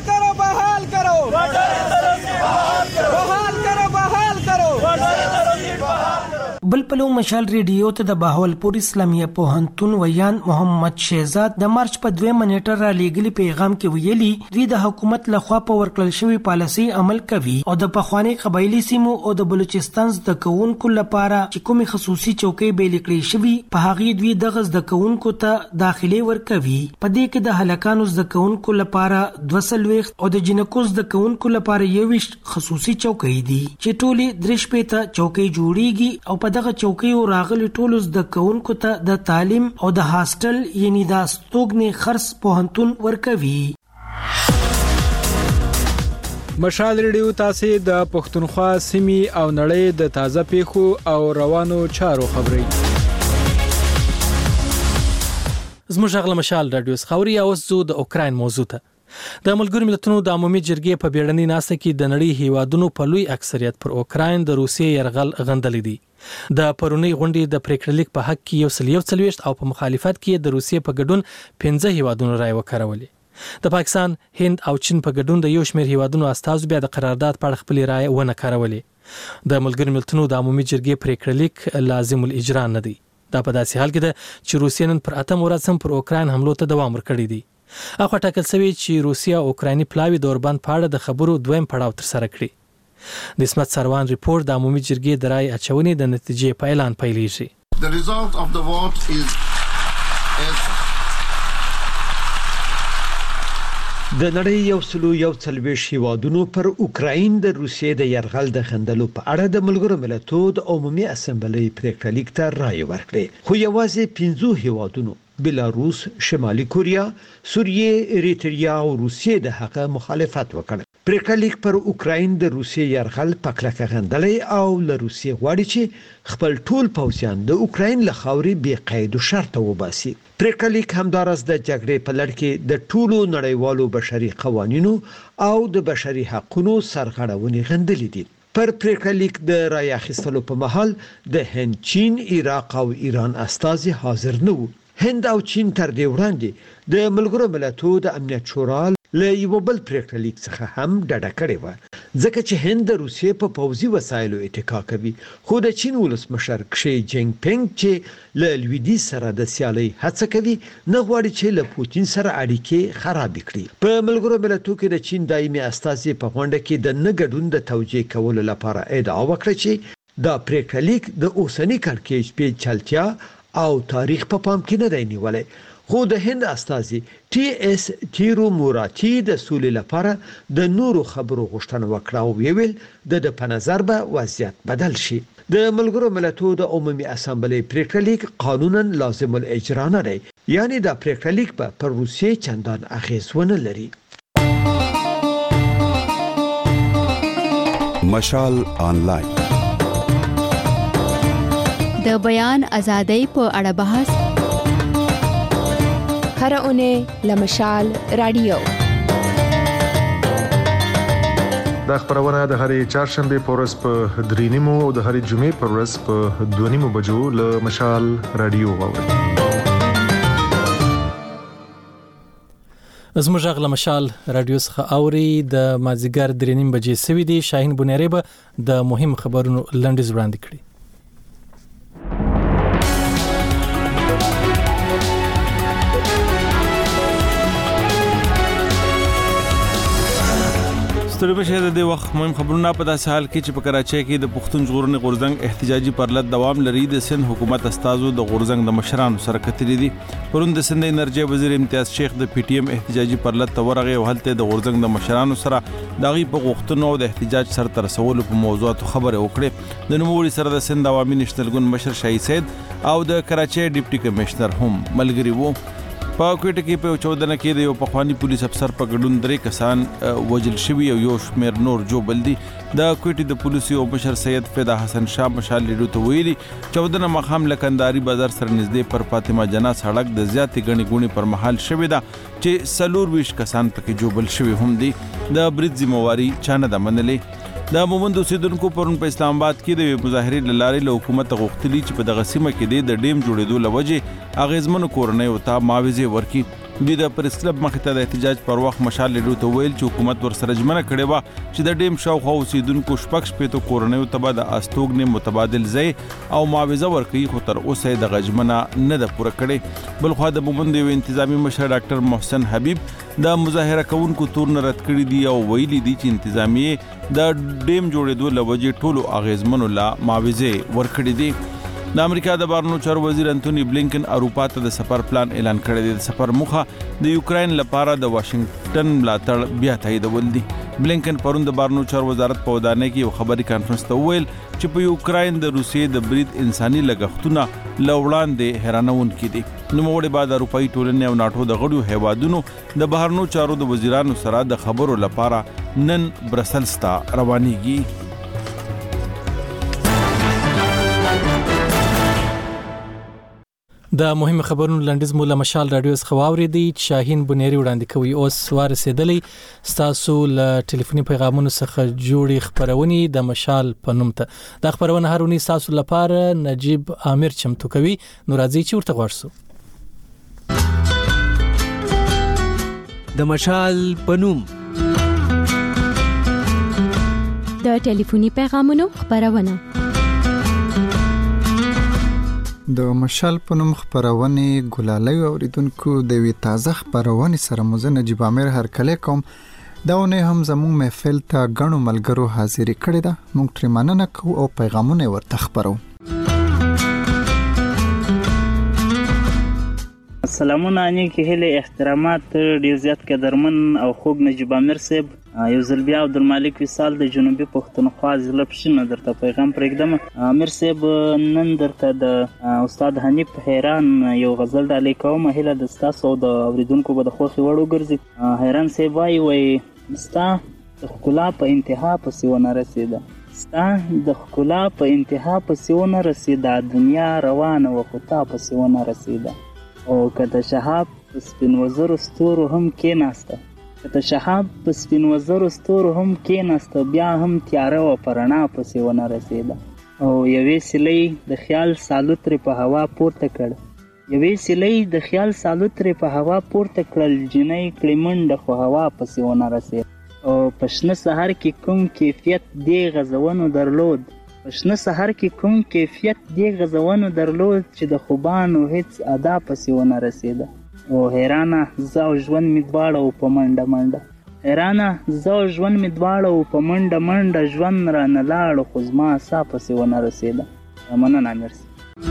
کرو
بل پلو مشال ریډیو ته د بهاولپور اسلامي پوهنتون ویان محمد شهزاد د مارچ په 2 منېټه را لېږلي پیغام کې ویلي دوی د حکومت لخوا په ورکړل شوی پالیسي عمل کوي او د پخوانی قبایلی سیمو او د بلوچستان زده کوونکو لپاره چې کومي خصوصي چوکۍ بیل کړې شوی په هغه دوی د زده کوونکو ته داخلي ورکوي. په دې کې د هلکانو زده کوونکو لپاره 200 او د جنکو زده کوونکو لپاره 21 خصوصي چوکۍ دي چې ټولې 3 پېته چوکۍ جوړیږي او په دغه چوکیو راغلي ټولو زده کوونکو ته د تعلیم او د هاستل یعنی د استوګنې خرڅ پوهنتون ورکوي.
مشال ریډیو تاسو د پښتونخوا سیمې او نړۍ د تازه پیښو او روانو چارو خبري.
زموږ غل مشال رادیو خبري اوس زو د اوکراین موضوع ته. د ملګرو ملتونو د عمومي جرګې په بیړنۍ ناسته کې د نړۍ هیوادونو په لوی اکثریت پر اوکراین د روسیې يرغل غندلې دي. د پرونی غونډې د پریکړلیک په حق کې 141 او په مخالفت کې د روسیې په ګډون 15 هیوادونو رائے وکړولې. د پاکستان، هند او چین په ګډون د یو شمېر هیوادونو استازو بیا د قرارداد په اړه خپل رائے ونه کړولې. د ملګرو ملتونو د عمومي جرګې پریکړلیک لازم الاجرا نه دی. دا په داسې حال کې ده چې روسیې نن پر 8 ورځ هم پر اوکراین حملو ته دوام ورکړی دی. اخو ټاکل شوی چې روسیا او اوکرایني پلاوی د اوربند په اړه د خبرو دویم پړاو تر سره کړی. د اسمت سروان ریپورت د عمومي جرګې د رائے اچونې د نتیجې په اعلان پیلېږي.
The result of the vote is
د نړۍ 141 هیوادونو پر اوکراین د روسیې د يرغل د غندلو په اړه د ملګرو ملتونو د عمومي اسمبلی پریکړلیک ته رائے ورکړه، خو یوازې 15 هیوادونو بلاروس، شمالي کوریا، سوریه، اریتریا او روسیې د هغه مخالفت وکړ. پریکړلیک پر اوکراین د روسیې يرغل په کلکه غندلې او له روسیې غواړي چې خپل ټول پوځیان د اوکراین له خاورې بې قید او شرط وباسي. پریکړلیک همدارس د جګړې په لړ کې د ټولو نړیوالو بشري قوانینو او د بشري حقوقو سرغړونې غندلې دي. پر پریکړلیک د رائے اخیستلو په مهال د هند، چین، عراق او ایران استازي حاضر نه وو. هند او چین تر دې وړاندې د ملګرو ملتونو د امنیت شورا له یو بل پریکړلیک څخه هم ډډه کړې و، ځکه چې هند د روسیې په پوځي وسایلو اتکا کوي، خو د چین ولسمشر شي جینګ پینګ چې له لویدیځ سره د سیالۍ هڅه کوي نه غواړي چې له پوتین سره اړیکې خراب کړي. په ملګرو ملتونو کې د چین دایمي استازي په غونډه کې د نه ګډون د توجیه کولو لپاره ادعا وکړه چې دا پریکړلیک د اوسنی کړکېچ په چلتیا او تاریخ په پام کې نه دی نیولای. خو د هند استازي ټي اس تیروموراتی د سولې لپاره د نورو خبرو غوښتنه وکړه او ویل د په نظر به وضعیت بدل شي. د ملګرو ملتونو د عمومي اسامبلې پریکړلیک قانونا لازم الاجرا نه دی، یعنی د پریکړه لیک پر روسیې چندان اغیز ونه لري.
مشال آنلاین
د بیان ازادۍ په اړه بحث هر اونۍ لمشال رادیو.
دا خبرونه د هرې چهارشنبه په ورځ په 3:30 او د هرې جمعې په ورځ په 2:30 بجو له مشال رادیو واورئ.
زموږ غږ له مشال رادیو څخه اوري. د مازیګر 3:30 بجې سوي دي. شاهین بونیری به د مهم خبرونو لنډیز وړاندې کړي.
ستړي بشه د وخت مهم خبرونه په داسې حال کې چې په کراچۍ کې د پښتون ژغورنې غورځنګ احتجاجي پرلط دوام لري. د سند حکومت استازو د غورځنګ د مشرانو سره کتلي دي. پرون د سند انرژي وزیر امتیاز شیخ د پی ټی ایم احتجاجي پرلط ته ورغی او هلته د غورځنګ د مشرانو سره دغه په غوښتنو او د احتجاج سره تر رسولو په موضوعاتو خبرې وکړې. د نوموړي سره د سند عوامي نېشنل ګوند مشر شاهي سید او د کراچۍ ډیپټي کمشنر هم ملګري وو. په کوټه کې په 14 کې د یو پخوانی پولیس افسر په ګډون 3 کسان وژل شوي او یو شمېر نور جوړ دي. د کوټې د پولیسو مشر سید فدا حسن شاه مشال لیدو ته ویلي 14 مخام لکنداري بازار سره نږدې پر فاطمه جنا سړک د زیاتې غني ګونی پر محل شوې ده چې 24 کسان پکې جوړ شوي هم دي. د برید ذمہواری چانه د منلې. د مومند اوسیدونکو پرون په اسلام آباد کې د مظاهرې لارې له حکومت غوښتلي چې په دغه سیمه کې د ډیم جوړېدو لوجه اغیزمنو کورنۍ او ته معاوضه ورکړي. دوی د پریس کلب مخې ته د احتجاج پر وخت مشال لیدو ته ویل چې حکومت ورسره ژمنه کړې و چې د ډیم شاوخوا اوسیدونکو شپږ شپېتو کورنیو ته به د استوګنې متبادل ځای او معاوضه ورکړي، خو تر اوسه یې دغه ژمنه نه ده پوره کړې. بلخوا د مومند یو انتظامی مشر ډاکټر محسن حبیب د مظاهره کوونکو تورونه رد کړي دي او ویلي دي چې انتظامیه د ډیم جوړېدو لوجه ټولو اغیزمنو لا معاوضه ورکړي دي. د امریکا د بهرنیو چارو وزیر انټونی بلینکن اروپا ته د سفر پلان اعلان کړی دی. د سفر موخه د یوکرين لپاره د واشنگټن ملاتړ بیا تاییدول دي. بلینکن پرون د بهرنیو چارو وزارت په ودانۍ کې یو خبري کانفرنس ته ویل چې په یوکرين د روسیې د برید انساني لګښتونه لوړاندې حیرانونکي دي. نوموړي بعد اروپאי ټولنې او ناټو د غړو هیوادونو د بهرنیو چارو د وزیرانو سره د خبرو لپاره نن برسلز ته روانيږي.
د مهم خبرونو لنډیز مولا مشال رادیو څخه واوریدي. شاهین بونیری وړاندې کوي. اوس ورسېدلی ستاسو له ټلیفوني پیغامونو څخه جوړې خبرونه د مشال په نوم ته. دا خبرونه هرونی تاسو لپاره نجیب عامر چمتو کوي. نو راځي چې ورته ورسو.
د مشال په نوم
د ټلیفوني پیغامونو خبرونه.
د مشال په نوم خبرونه ګلالۍ اوریدونکو د وی تازه خبرونه سره مزه نجیب عامر هر کله کوم داونه هم زموږ محفل ته غنو ملګرو حاضری کړی دا. موږ تر مننه کوو او پیغامونه ورته خبرو.
سلامونه انیکه هله احترامات ډیر زیات قدرمن او خوږ نجیب عامر صاحب یو ځل بیا عبدالمالک وصال د جنوبي پښتونخوا ضلع پښینه درته پیغام پرېږدم. عامر صاحب نن درته د استاد حنیف حیران یو غزل ډالۍ کوم. هیله د ستاسو او د اوریدونکو به د خوښې وړ وګرځي. حیران صاحب وایي ستا د ښکلا په انتها پسې ونه رسېده، ستا د ښکلا په انتها پسې ونه رسېده، دنیا روانه وه خو تا پسې ونه رسېده. او که د شهاب په سپین وزرو ستورو هم کېناسته، که د شهاب په سپین وزرو ستورو هم کېناسته، بیا هم تیاره وه په رڼا پسې ونه رسېده. او یوې سیلۍ د خیال سالو ترې په هوا پورته کړ، یوې سیلۍ د خیال سالو ترې په هوا پورته کړل، جنۍ کړې منډه خو هوا پسې ونه رسېده. او په شنه سهار کې کوم کیفیت دې غزونو درلود، په شنه سهار کې کوم کیفیت دې غزونو درلود، چې د خوبانو هیڅ ادا پسې ونه رسېده. او حیرانه زه او ژوند مې دواړه و په منډه منډه، حیرانه زه او ژوند مې دواړه و په منډه منډه، ژوند رانه لاړو خو زما سا پسې ونه رسېده. مننه مرسي.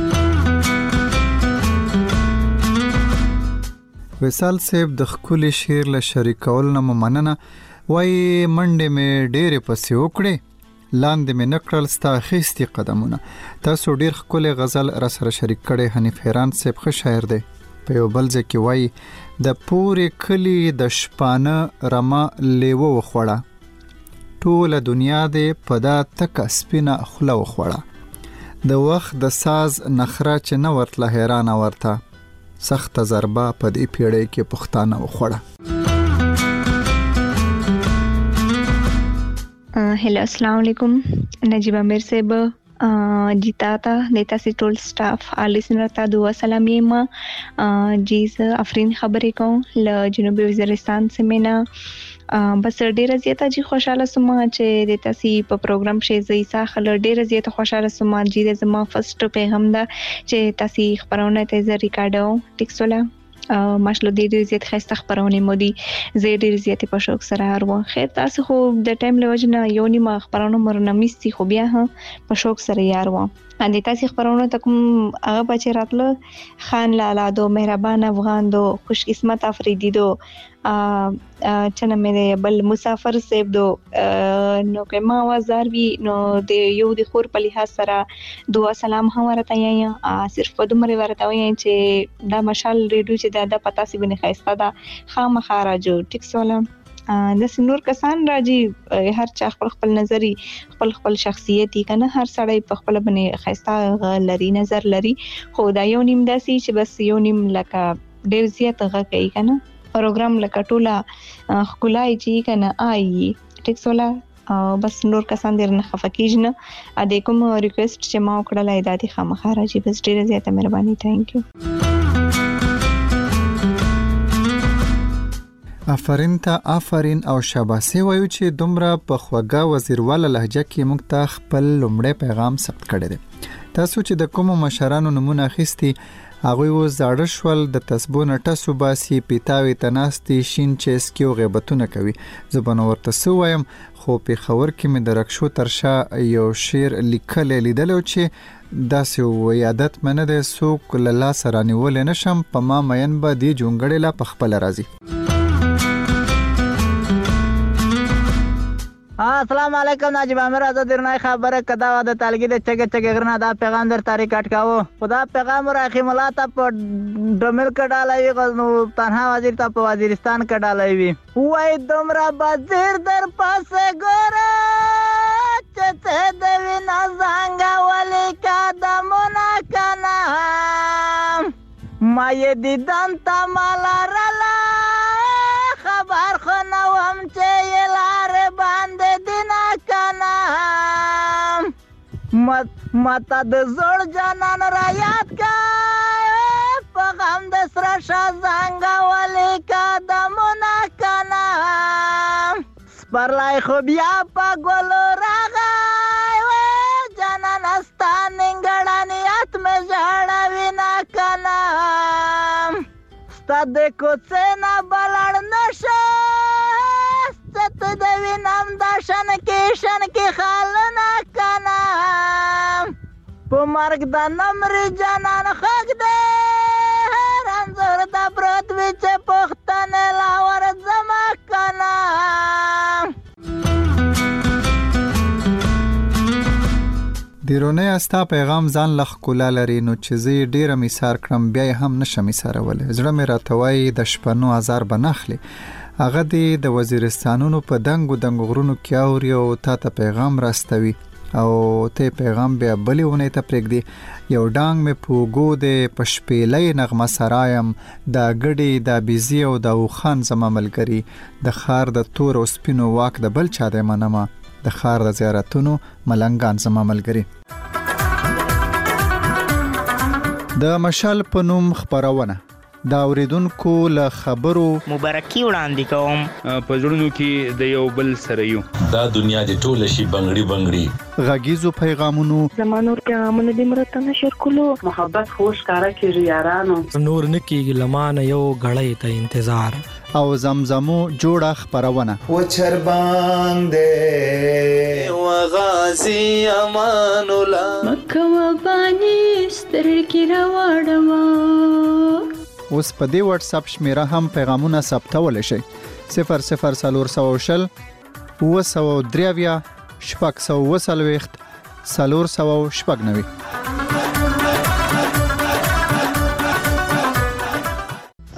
وصال صاحب د ښکلي شعر له شریکول نه مننه. وایي منډې مې ډېرې پسې وکړې، لاندې مې نکړل ستا اخیستي قدمونه. تاسو ډېر ښکلی غزل را سره شریک کړی. حنیف حیران صاحب ښه شاعر دی. په یو بل ځای کې وایي د پورې کلی د شپانه رمه لیوه وخوړه، ټوله دنیا دې په دا تکه سپینه خوله وخوړه. د وخت د ساز نخره چې نه ورتله حیرانه ورته، سخته ضربه په دې پیړۍ کې پښتانه وخوړه.
هلو السلام علیکم، نجیب امیر صاحب جیتا تا دیتا سی ټول سټاف لیسنر ته دعا سلام یم. جی زه افرین خبرې کوم له جنوبي وزیرستان سیمه. بس ډیره زیاته جی خوشاله سوم چې د تاسو په پروګرام شې زیسا خل ډیره زیاته خوشاله سوم. جی د زما فرست پیغام ده چې تاسو خبرونه ته زه ریکارډو ټیکسولا ماشلو ډیر زیات خسته خبرونه مودي زه ډیر زیات په شوق سره هرو. خیر تاسو خو د ټایم لوجنه یو نیمه خبرونه مرنه میستي خو بیا په شوق سره یارو. اندې تاسو خبرونه تکم هغه بچی راتله خان لالا دو مهربان افغان دو خوش قسمت افریدی دو چنه مې بل مسافر سیب دو نو کما وزار وی نو د یو د خور په لحاظ سره دعا سلام هم ورته یا صرف په دومره ورته وای چې دا مشال ریډیو چې دا پتا سی بنه خایسته دا خامخا راجو ټیک سوالم د سنور کسان راځي هر چا خپل نظری خپل شخصیت کنه هر سړی په خپل باندې خیستا لري نظر لري. خو دا یو نیم داسي چې بس یو نیم لکه ډیر زیات غا کوي کنه پروګرام لکه ټوله خلای چی کنه آی ټیک سولا بس نور کسان ډیر نه خفکیږي. ا دې کوم ریکوست چې ما وکړلای د دې خامخا راځي بس ډیر زیاته مهرباني. ثانک یو.
آفرین ته آفرین او شاباسي وایو چې دومره په خوږه وزیرواله لهجه کې موږ ته خپل لومړی پیغام ثبت کړی دی. تاسو چې د کومو مشرانو نمونه اخیستي هغوی و زاړه شول د تسبو نه ټسو باسي پیتاوي تناستي شین چسکي او غیبتونه کوي. زه به نو ورته څه وایم خو پېښور کې مې د رکشو تر شا یو شعر لیدلی چې داسې وایي عادت مې نه دی څوک له لاسه رانیولی نشم په ما مین به دې جونګړې لا پخپله راځي.
السلام علیکم ناجیب امیر آزاد درنای خبره کدا و د تلګي د چګ غرنا دا پیغام در تاریخ اٹکاو خدا پیغام راخي ملاته په ډمل کډالای غنو تنها وزیر ته په وزیرستان کډالای وی وای دومره وزیر در پاسه ګوره چته د وینا څنګه ولې قدمونه کنا ما یې دیدن تا مالارلا خبر خو نو هم چې لار باندې دینا کنا ماتا د زړ جانان را یاد کا په غم د سره شازنګ ولې قدمونه کنا سپرلای خو بیا په ګلو راغی جانان استان نګړانیات مې ژړوي نه کنا ستاد کوڅه نه بلړ نشه ست د وینم دشن کې خال نه کنا په مرګ د نمر جانان خګ دې رنځور د پروت وچ پختنه لاور زما کنا.
دیرونه استا پیغام ځان لخ کولا لري نو چې زی ډیره میثار کړم بیا هم نشم میثارول. زړه مې راتوي د شپنو هزار بنخلي هغه د وزیرستانونو په دنګو غرونو کې اوري او تا ته پیغام راستوي او ته پیغام بیا بلې ونه ته پرېږدي. یو ډانګ مې پوګو د پشپېلې نغمه سرایم دا ګډي دا بيزي او دا وخان زما ملګری د خار د تور او سپینو واک د بل چا د منما د خار د زیارتونو ملنګان زما ملګری. د مشال په نوم خبرونه دا اوریدونکو له خبرو
مبارکي وړاندې کوم
په ژوندونو کې د یو بل سره یو دا دنیا د ټول شي بنگړي
غږیزو پیغامونو
زمانو پیغامونه د مرته نشر کولو محبت خوش کارا کیږي یارانو
نور نکیږي لمانه یو غړې ته انتظار
او زمزمو جوړه خبرونه
و چر باندې و غازی امان الله
مکه و بانی سترګې راوړما.
اوس په دې واتس اپ شمیره هم پیغامونه ثبتول شي 00400 903 شپږ 490.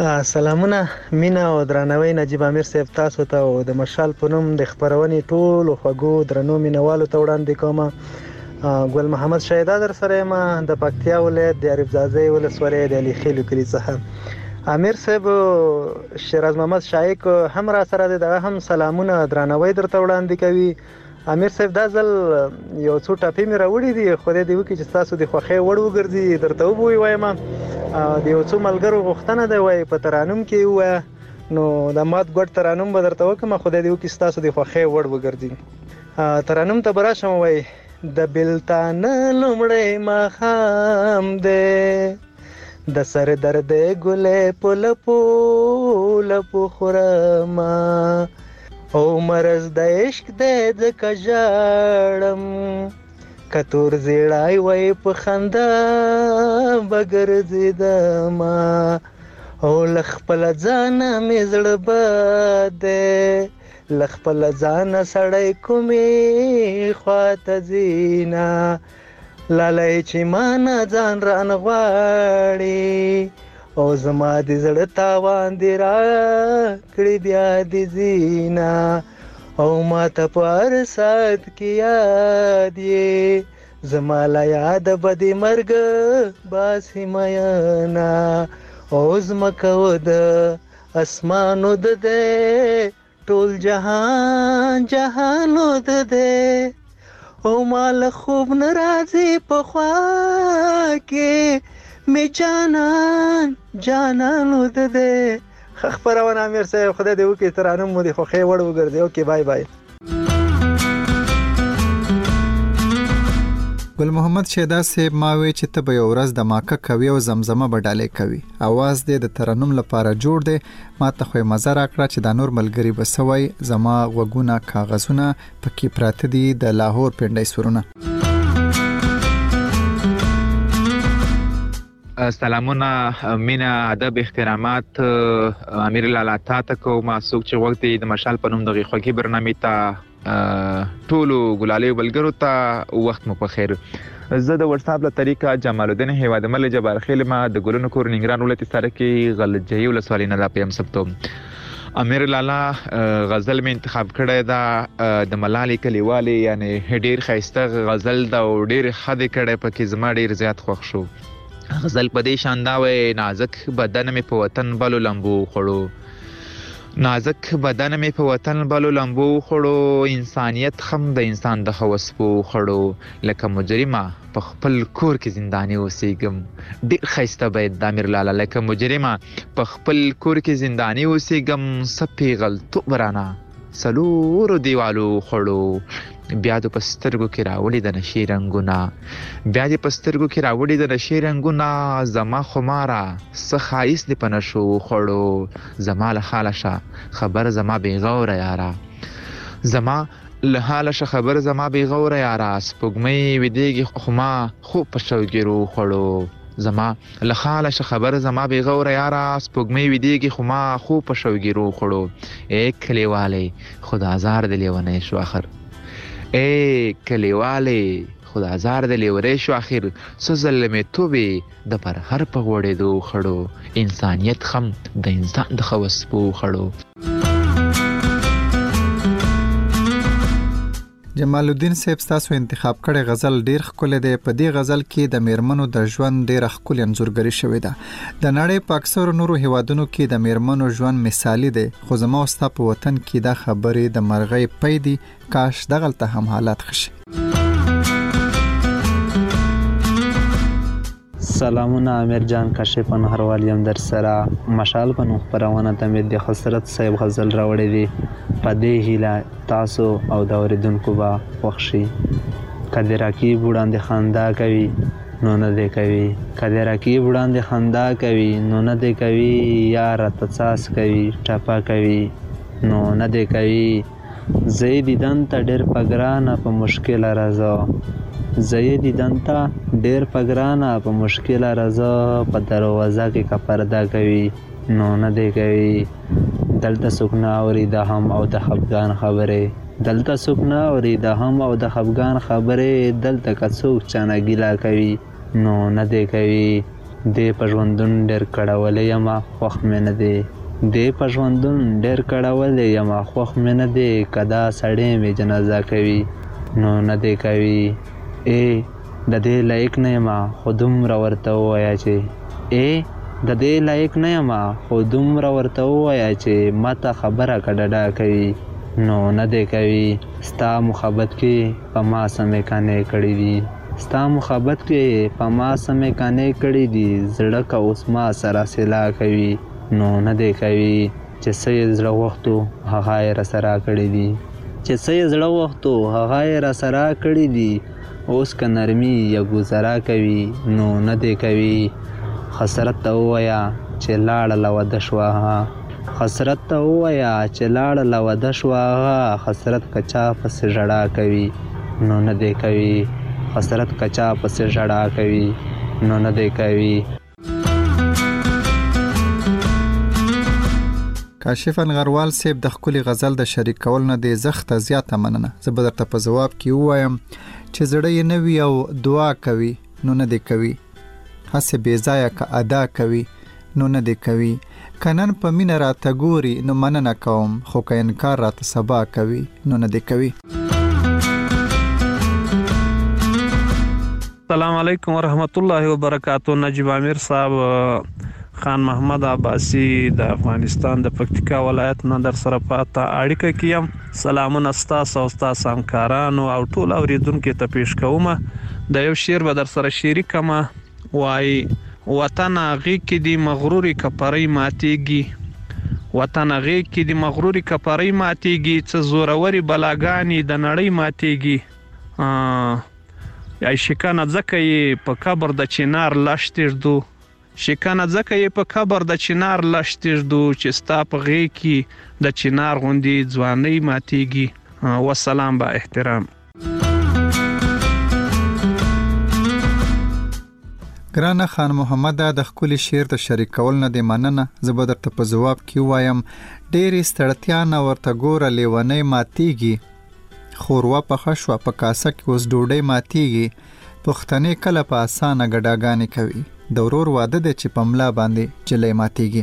سلامونه مینا او درنوي نجیب امیر صاحب تاسو ته او د مشال په نوم د خبرونې ټول خوږو درنو مینوالو ته وړاندې کوم. ګل محمد شهیدا در سره ما د پکتیا ولایت د عارف زازي ولسوالۍ د علي خیلو کلی څخه. امیر صاحب شیراز محمد شایق هم را سره دغه هم سلامونه درنوي درته وړاندې کوي. امیر صاحب دا ځل یو څو ټاپې مې راوړي دي، خدای دې وکړي چې تاسو د خوښۍ وړ وګرځي. درته وبوي وایم د یو څو ملګرو غوښتنه ده وای په ترانم کې وای نو د مات ګډ ترانم به درته وکم، خدای دې وکړي تاسو د خوښۍ وړ وګرځي. ترانم ته براشم وای د بلتان لمړی ماښام دی د سر درد ګلې په لپو لپو خورما او مرز د عشق دی ځکه ژاړم کتور زیړای وای په خندا بګرځېدما او له خپل ځانه مې زړه باد دی له خپل ځانه سړی کومې خواته ځینه لالی چې مانه ځان رانغواړي او زما د زړه تاوان دې راکړي بیا دې ځینه او ما ته په هر ساعت کې یاد یې زما له یاده به دې مرګ باسي میینه او ځمکه و د اسمانو د دی ټول جهان جهانو د دی او ما له خوب نه راځي په خوا کې می جانان جانانو د دی. خبرونه امیر صاحب خدای دې وکړي ترانم مو دې خوښۍ وړ وګرځي. اوکې بای بای.
ګل محمد شهدا صاحب ما وی چې ته به یو ورځ د ماکه کوي او زمزمه بډالې کوي، اواز دې د ترنم لپاره جوړ دی. ما ته خو مزه راکړه چې د نور ملګری بسوي زما وګونه کاغذونه پکې پراته دي د لاهور پنډای سورونه.
سلامونه مینا ادب احترامات امیر لالا تا کو ما سوق چې وخت د مشال په نوم د خوږی برنامه ته ټولو ګلالي بلګرو ته وخت مو په خیر. زه د واتس اپ له طریقه جمال الدین هیواد مل جبار خیل ما د ګلونو کور ننګران ولایت سره کې غلجی ولسوالۍ نه پیم سبتو امیر لالا غزل می انتخاب کړی دا د ملالي کلیوالي یعنی ډیر خیسته غزل دا ډیر خدي کړی پکې زما ډیر زیات خوښ شو. غزل په دې شاندا وې نازک بدن می په وطن بلو لمبو خړو نازک بدن می په وطن بلو لمبو خړو انسانيت خم د انسان د هوس په خړو لکه مجرمه په خپل کور کې زنداني اوسېګم. ډېر خیسته باید د امیر لالا لکه مجرمه په خپل کور کې زنداني اوسېګم سپي غلطو برانه سلور دیوالو خړو بیا د پسترګو کې راوړي د نشي رنگونه بیا د پسترګو کې راوړي د نشي رنگونه زما خماره سخایس د پنشو خړو زما له حالشه خبر زما بیغور یارا زما له حالشه خبر زما بیغور یارا سپوږمۍ ودیږي خما خو پښوګرو خړو زما له حالشه خبر زما بیغور یارا سپوږمۍ ودیږي خما خو پښوګرو خړو یک کلیواله خدا زار د لیونه شو اخر اے کلیواله خدا زار د لیورې شو اخر سزلمه توبه د پر هر په وړې دو خړو انسانيت خم د انسان د خوس پو خړو.
جمال الدین صاحب تاسو انتخاب کړی غزل ډیر ښکلی دی. په دې غزل کې د میرمنو د ژوند ډیر ښکلی انځورګري شوې ده. د نړۍ په اکثرو نورو هیوادونو کې د میرمنو ژوند مثالي دی، خو زما او ستا په وطن کې دا خبرې د مرغۍ پی دي. کاش دغلته هم حالات ښه شي.
سلامونه امیر جان کاشف انهروال یم در سره مشال په نوم خپرونه ته مې د حسرت صاحب غزل راوړی دی. په دې هیله تاسو او د اوریدونکو به خوښ شي. کله راکیب وړاندې خندا کوي نو نه دی کوي کله راکیب وړاندې خندا کوي نو نه دی کوي یار ته څاس کوي ټپا کوي نو نه دی کوي زید دیدن ته ډېر پګرانه په مشکل راځه زید دیدن ته ډېر پګرانه په مشکل راځه په دروازه کې کپردا کوي نو نه دی کوي دلته سکنا اوري د هم او د خفګان خبره دلته سکنا اوري د هم او د خفګان خبره دلته کڅوک چانه ګیلا کوي نو نه دی کوي دې په ژوندون ډېر کړولی یمه خوښ مې نه دی دې په ژوندون ډېر کړولی یمه خوښ مې نه دی که دا سړی مې جنازه کوي نو نه دی کوي د دې لایق نه یمه خو دومره ورته ووایه چې د دې لایق نه یمه خو دومره ورته ووایه چې ماته خبره که ډډه کوي نو نه دی کوي ستا محبت کې په ما سمې کانې کړي دي ستا محبت کې په ما سمې کانې کړي دي زړه که اوس ما سره سلا کوي نو نه دی کوي چې څه یې زړه وختو هغه یې راسره کړي دي چې څه یې زړه وختو هغه یې راسره کړي دي اوس که نرمي یا ګوزاره کوي نو نه دی کوي حسرت ته ووایه چې لاړه له واده شوه حسرت ته ووایه چې لاړه له واده شوه حسرت که چا پسې ژړا کوي نو نه دی کوي حسرت که چا پسې ژړا کوي نو نه دی کوي.
کاشف انغروال صاحب د خپل غزل د شریک کول نه د زخته زیاته مننه. زه به درته په جواب کې وایم چې زړه یې نه وي او دعا کوي نو نه دی کوي هسې بې ځایه که ادا کوي نو نه دی کوي که نن په مینه راته ګوري نو مننه کوم خو که انکار راته سبا کوي نو نه دی کوي.
السلام علیکم ورحمت الله وبرکاتہ. نجیب امیر صاحب خان محمد عباسی د افغانستان د پکتیکا ولایت نه در سره پاته اړیکه کیم. سلامونه ستاسو او ستاسو همکارانو او ټول اوریدونکو ته پیش کوم. د یو شعر به در سره شریکم. وای وطن غی کې دی مغروري کپړی ماتيږي وطن غی کې دی مغروري کپړی ماتيږي څه زوروري بلاګانی د نړۍ ماتيږي یا شکانه ځکه په قبر د چنار لاشتیر دو شکانه ځکه په قبر د چنار لاشتیر دو چې ستا په غی کې د چنار غوندي ځواني ماتيږي. والسلام با احترام.
ګرانه خان محمد د خپل شعر د شریک کول نه د مننه. زه به درته په جواب کې وایم ډېرې ستړتیا نه ورته ګوره لیونی ماتیږي خوروا پخه شوه په کاسه کې اوس ډوډۍ ماتیږي پښتنې کله په اسانه ګډاګانې کوي د ورور واده دی چې په ملا باندې جلی ماتیږي.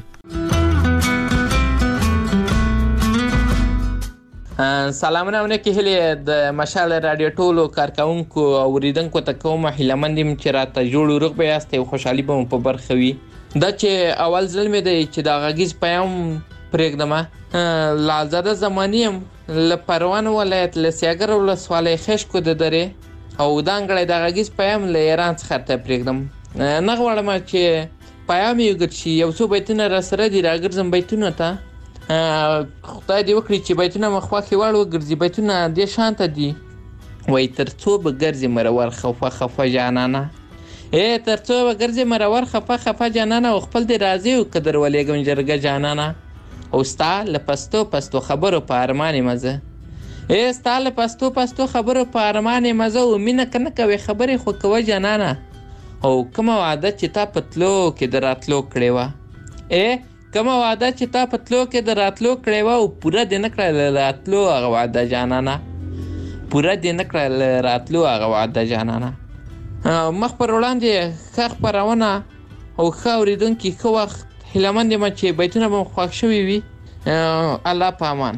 سلامونه ونه کې هلي د مشال رادیو ټولو کارکونکو او اوریدونکو ته کوم هیلمند يم چې راته جوړ روغ به یاست او خوشحالي به په برخه وي. دا چې اول ځل مې دی چې دا غږیز پیغام پرېږدم. لازاده زمانیم له پروان ولایت له سیاګر ولسوالۍ خشکو د درې او دانګړی د غږیز پیغام له ایران څخه ته پرېږدم. نه غواړم چې پیغام یو ګرځي یو څو بیتونه را سره دي راګرځم بیتونه ته خدای دې وکړي چې بیتونه مخوا کې واړو ګرځي بیتونه دې شانته دي. وای ترڅو به ګرځي مرور خفه خفه جانانه ترڅو به ګرځي مرور خفه خفه جانانه او خپل دې راځي او قدر ولېګم جرګه جانانه او ستا له پستو پستو خبرو په ارمان مزه ستا له پستو پستو خبرو په ارمان مزه او مینه کنه کوي خبرې خو کوه جانانه او کوم وعده چې تا پتلو کې دراتلو کړې و کوم وعده چې تا پتلو کې دراتلو کړې و او پوره دې نه کړل راتلو هغه وعده جانانه پوره دې نه کړل راتلو هغه وعده جانانه. مخ پر وړاندې ښه خپرونه او ښه اورېدونکي ښه وخت هیلهمند یم چې بیتونه به خوښ شوي وي. الله په امان.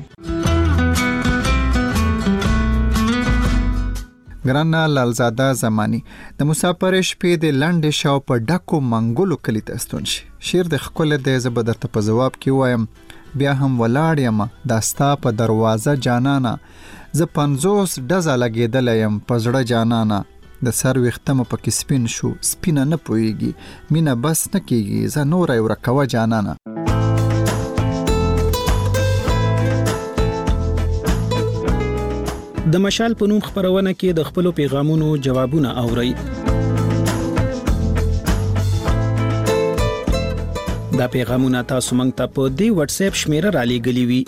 ګرانه لالزاده زمانی د مسافر شپې د لنډې شاو په ډکو منګولو کلی ته ستون شي. شعر د ښکل د زه به درته په جواب کې وایم بیا هم ولاړ یم دا ستا په دروازه جانانه زه 50 ډزه لګېدلی یم په زړه جانانه د سر ویښته مو پکې سپین شو سپینه نه پوهېږي مینه بس نه کېږي زه نوری ورکوه جانانه.
د مشال په نوم خبرونه کې د خپل پیغامونو جوابونه اوري. دا پیغامونه تاسو مونږ ته په دی واتس اپ شمیره را لېږلي وي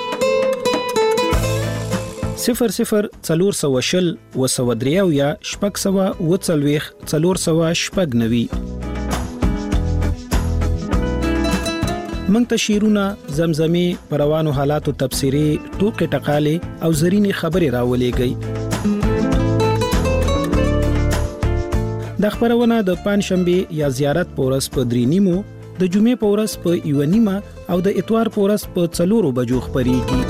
0040 وسودریو یا شپږ سوه وڅلوېښت 490. مونږ ته شیرونه زمزمي پروانو حالاتو تفسیری ټوکې ټقالې او زرینې خبرې راولېږئ. د خبرونه د پنځشنبه یا زیارت پورس په 3:30 د جمعې پورس په 1:30 او د اتوار پورس په 4 بجو خبريږي.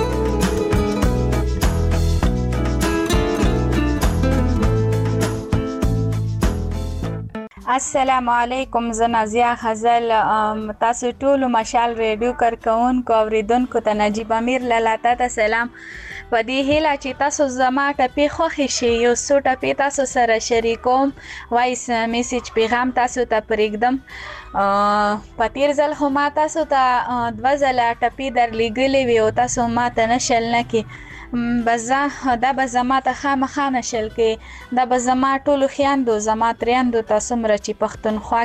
السلام علیکم، زه نازیه غزل. تاسو ټول مشال ریډیو کارکونکو اوریدونکو ته نجیب امیر لالاته ته سلام. په دې هیله چې تاسو زما ټپې خوښ شي، یو څو ټپې تاسو سره شریکوم، وایس میسج پیغام تاسو ته پرېږدم. په تیر ځل خو ما تاسو ته 2 ځله ټپې درلیږلې وي او تاسو ما ته نشل نه کې. دا به زما ته خامخا نشل کې، دا به زما ټولو خویندو زما تریندو ته څومره چې پښتونخوا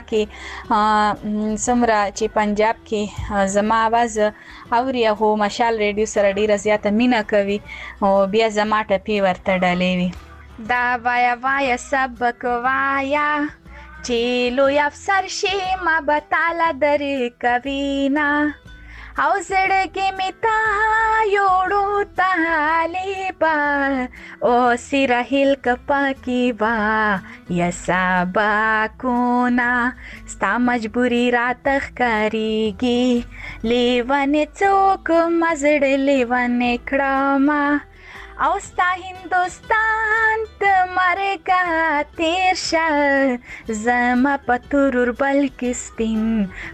کې څومره چې پنجاب کې زما आवाज اوري هغو مشال ریډیو سره ډیره زیاته مینه کوي او بیا زما ټپې ورته ډالې وي. دا وایا وایا سبق وایا چې لوی افسر شي ما به تاله درې کوینا او زړګي می تا یوړو طالبا او سرهل کپا کی وا یا سبا کونا ستا مجبوری راتخ کاریږي لیوانه څوک مزړ لیوانه کړما او ستا هندوستان ته مرګه تیر شه زما په تورور بلکې سپین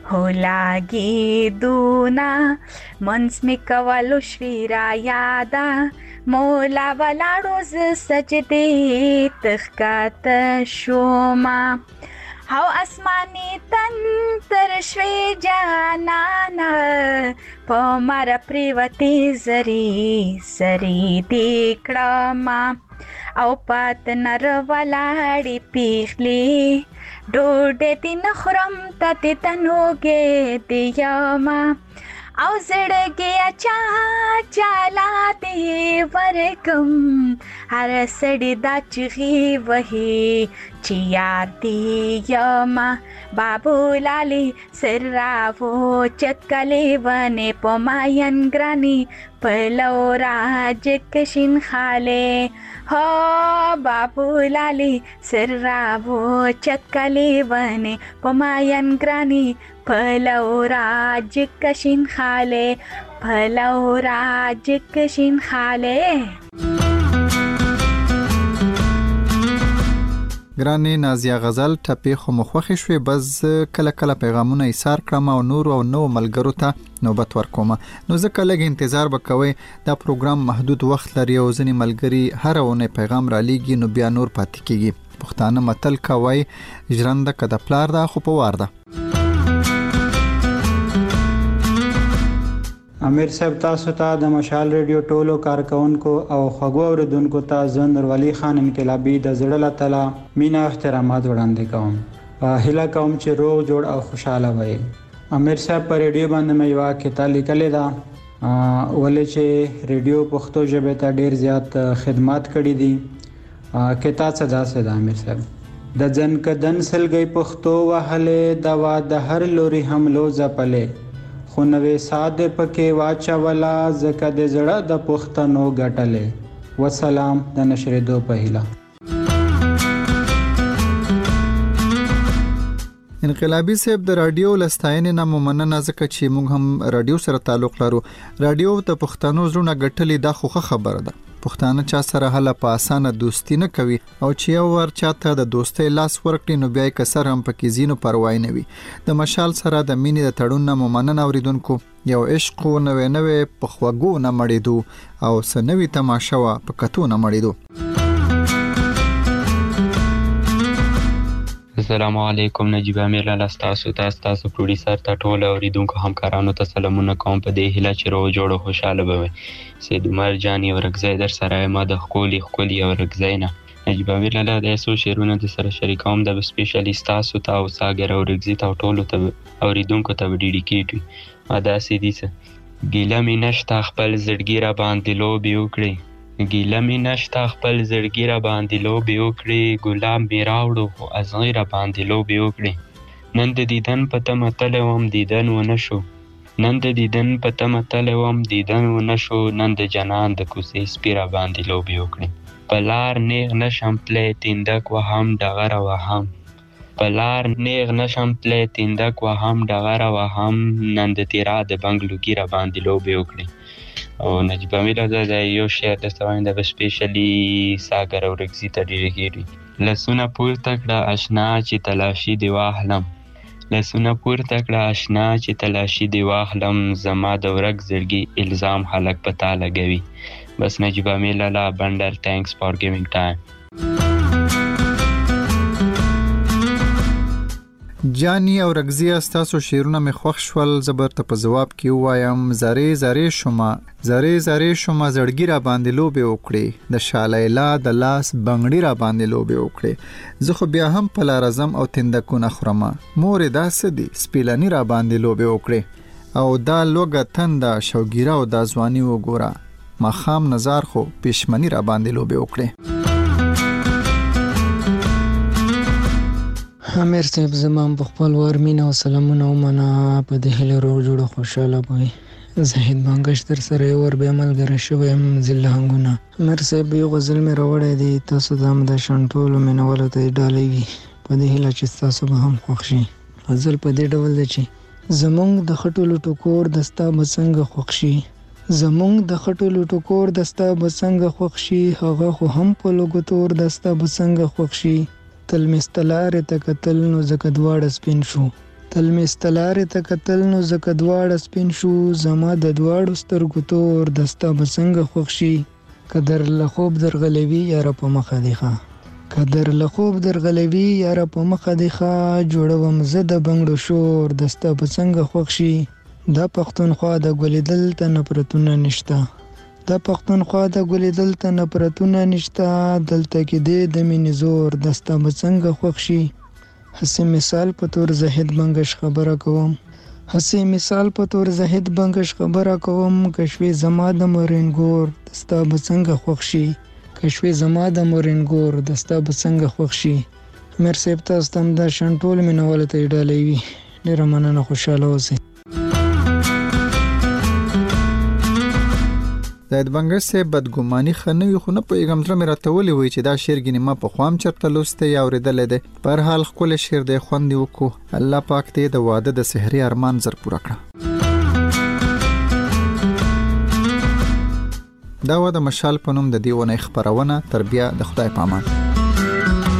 هولاګي دونا منس می کولو شوی را یادا مولا ولاړو ز سجدې تخکات شوما او اسماني تن تر شوی جانانا په مر پریوتی زری سری دیکړما او پات نر ولاړی پیخلی ډوډې دین خرم ته تنوګې دیما او زړګي اچا چالا دی ورکم هر سړی دا چغي وهي چې یار دی یما بابو لالی سر راو چتکلی ونه پماین گرانی پلو راج کشین خاله ہو بابو لالی سر راو چتکلی ونه پماین گرانی پلو راج کشین خاله پلو راج کشین خاله.
ګرانې نازیه غزل ټپې خو مخوخې شوې، بس کله کله پیغامونه ایثار کړم او نور او نو ملګرو ته نوبت ورکوم. نو ځکه لږ انتظار وکوي، دا پروګرام محدود وخت لري او ځینې ملګري هر ونه پیغام را لیږي نو بیا نور پاتې کیږي. پښتانه متل کوي ژرنده که د پلار ده خو په وار ده.
امیر صاحب تاسو ته د مشال ریډیو ټولو کارکونکو او خوږو اوریدونکو ته زه نورولي خان انقلابي د زړه له تله مینا احترامات وړاندې کوم. هیله کوم چې روغ جوړ او خوشاله وئ. امیر صاحب په ریډیو باندې مې یوه کتاب لیکلې ده، ولې چې ریډیو پښتو ژبې ته ډیر زیات خدمات کړي دي. کتاب څه داسې ده امیر صاحب، د ځن کدن سلګۍ پښتو وهلې دوا د هر لوري حملو ځپلې خو نوې ساده پکې واچولا زکه د زړه د پښتنو ګټلې. وسلام د نشریدو په هیله.
انقلابي صاحب د رادیو لستاینې نه مننه، ځکه چې موږ هم رادیو سره تعلق لرو. رادیو ته پښتنو زړونه ګټلې دا خو خبره ده. پښتانه چا سره هله په اسانه دوستی نه کوي او چې یو ور چاته د دوستۍ لاس ورکړي نو بیا کسر هم پکې زینو پروايي نه وي. د مشال سره د مینې د تړون نه مننه اوریدونکو. یو عشق نوې په خوږو نه مړېدو او سنوي تماشا په کتو نه مړېدو.
السلام علیکم، نجیب امیر لاله ستاسو پروډوسر ته ټول اوریدونکو همکارانو ته سلامونه کوم په دې هیله چې روغ جوړ خوشاله به وي. سید عمر جان یو رګزی در سره ما د ښکلي یو رګزی نه نجیب امیر لاله د څو شعرونه د سره شریکوم د سپیشلی ستاسو ته او ساګر او رګزی ته ټولو ته اوریدونکو ته ډیډیکیټ وي. داسې دي څه ګیله مې نشته خپل زړګي را باندې لوبې وکړي، ګیله مې نشته خپل زړګي را باندې لوبې وکړي، ګلاب مې راوړو خو ازغي را باندې لوبې وکړي. نن د دیدن په تمه تللی وم دیدن ونه شو، نن د دیدن په تمه تللی وم دیدن ونه شو، نن د جنان د کوڅې سپي را باندې لوبې وکړي. په لار نیغ نشم تللی تندک وهم ډغره وهم، په لار نیغ نشم تلی تندک وهم ډغره وهم نن د تیرا د بنګلو ګیره باندې لوبې وکړي. او نجیب امیر د یو شعر درته وایم د سپیشلی ساګر او رګزي ته ډېرې کېږي. لاسونه پورته کړه اشنا چې تلاشي دې واخلم، لاسونه پورته کړه اشنا چې تلاشي دې واخلم، زما د ورک زړګي الزام خلک په تا لګوي. بس نجیب امیر لالا بندر thanks for giving time.
جانی او رگزی استاسو شیرونه می خوښ شول. زبرته په جواب کې وایم زری زری شوما زړګی را باندې لوبې وکړي، د شالیلا د لاس بنگړی را باندې لوبې وکړي. زه خو بیا هم په لارزم او تندکونه خورم، مور داسې دي سپیلانی را باندې لوبې وکړي. او دا لوګه تنده شوګیره او د ځواني وګوره، مخام نظر خو پښمنی را باندې لوبې وکړي.
امیر صاحب زمام په خپل ورمینه او سلامونه ومنه په دې هله روغ جوړ خوشاله وي. زاهد بانګش در سره ور به ملګری شوم زله هنګونه. امیر صاحب یو غزل مې راوړی دی، تاسو د د شنټول مینول ته ډالېږي په دې هله چې تاسو به هم خوښ شي. غزل په دې ډول دی چې زمونږ د خټولو ټکور دستا بسنګ خوښ شي، زمونږ د خټولو ټکور دستا بسنګ خوښ شي، هغه خو هم په لوګتور دستا بسنګ خوښ شي. تل مستلار ته قتل نو زکه دواړه سپین شو، تل مستلار ته قتل نو زکه دواړه سپین شو، زما د دواړو سترګو تور دستا بسنګ خوښ شي. قدر له خوب درغلوي یاره په مخه دی ښه، قدر له خوب درغلوي یاره په مخه دی ښه، جوړوم زه د بنګړو شور دستا بسنګ خوښ شي. دا پښتونخوا د ګولیدل ته نفرتونه نشته، دا پښتونخوا د ګولیدل ته نفرتونه نشته، دلته کې دی د مینې زور دستا بسنګ خوښ شي. هسې مثال په تور زاهد بنګش خبره کوم، هسې مثال په تور زاهد بنګش خبره کوم، کشوي زما د مورین ګور دستا بسنګ خوښ شي، کشوي زما د مورین ګور دستا بسنګ خوښ شي. امیر صاحب تاسو ته د شنټول مینول ته ډالېږي، ډېره مننه، خوشاله اوسئ.
زاهد بنګش سے بدګماني خنوي خو نه پوهیږم تر مې راته ولې وی چې دا شعر ګینه ما په خوام چرته لوسته یا اوریدل دي. په هر حال خپل شعر دی خوندې وکړو، الله پاک دې د واده د سحري ارمان زر پوره کړه. دا و د مشال په نوم د دیونه خبرونه تربیه د خدای پامان.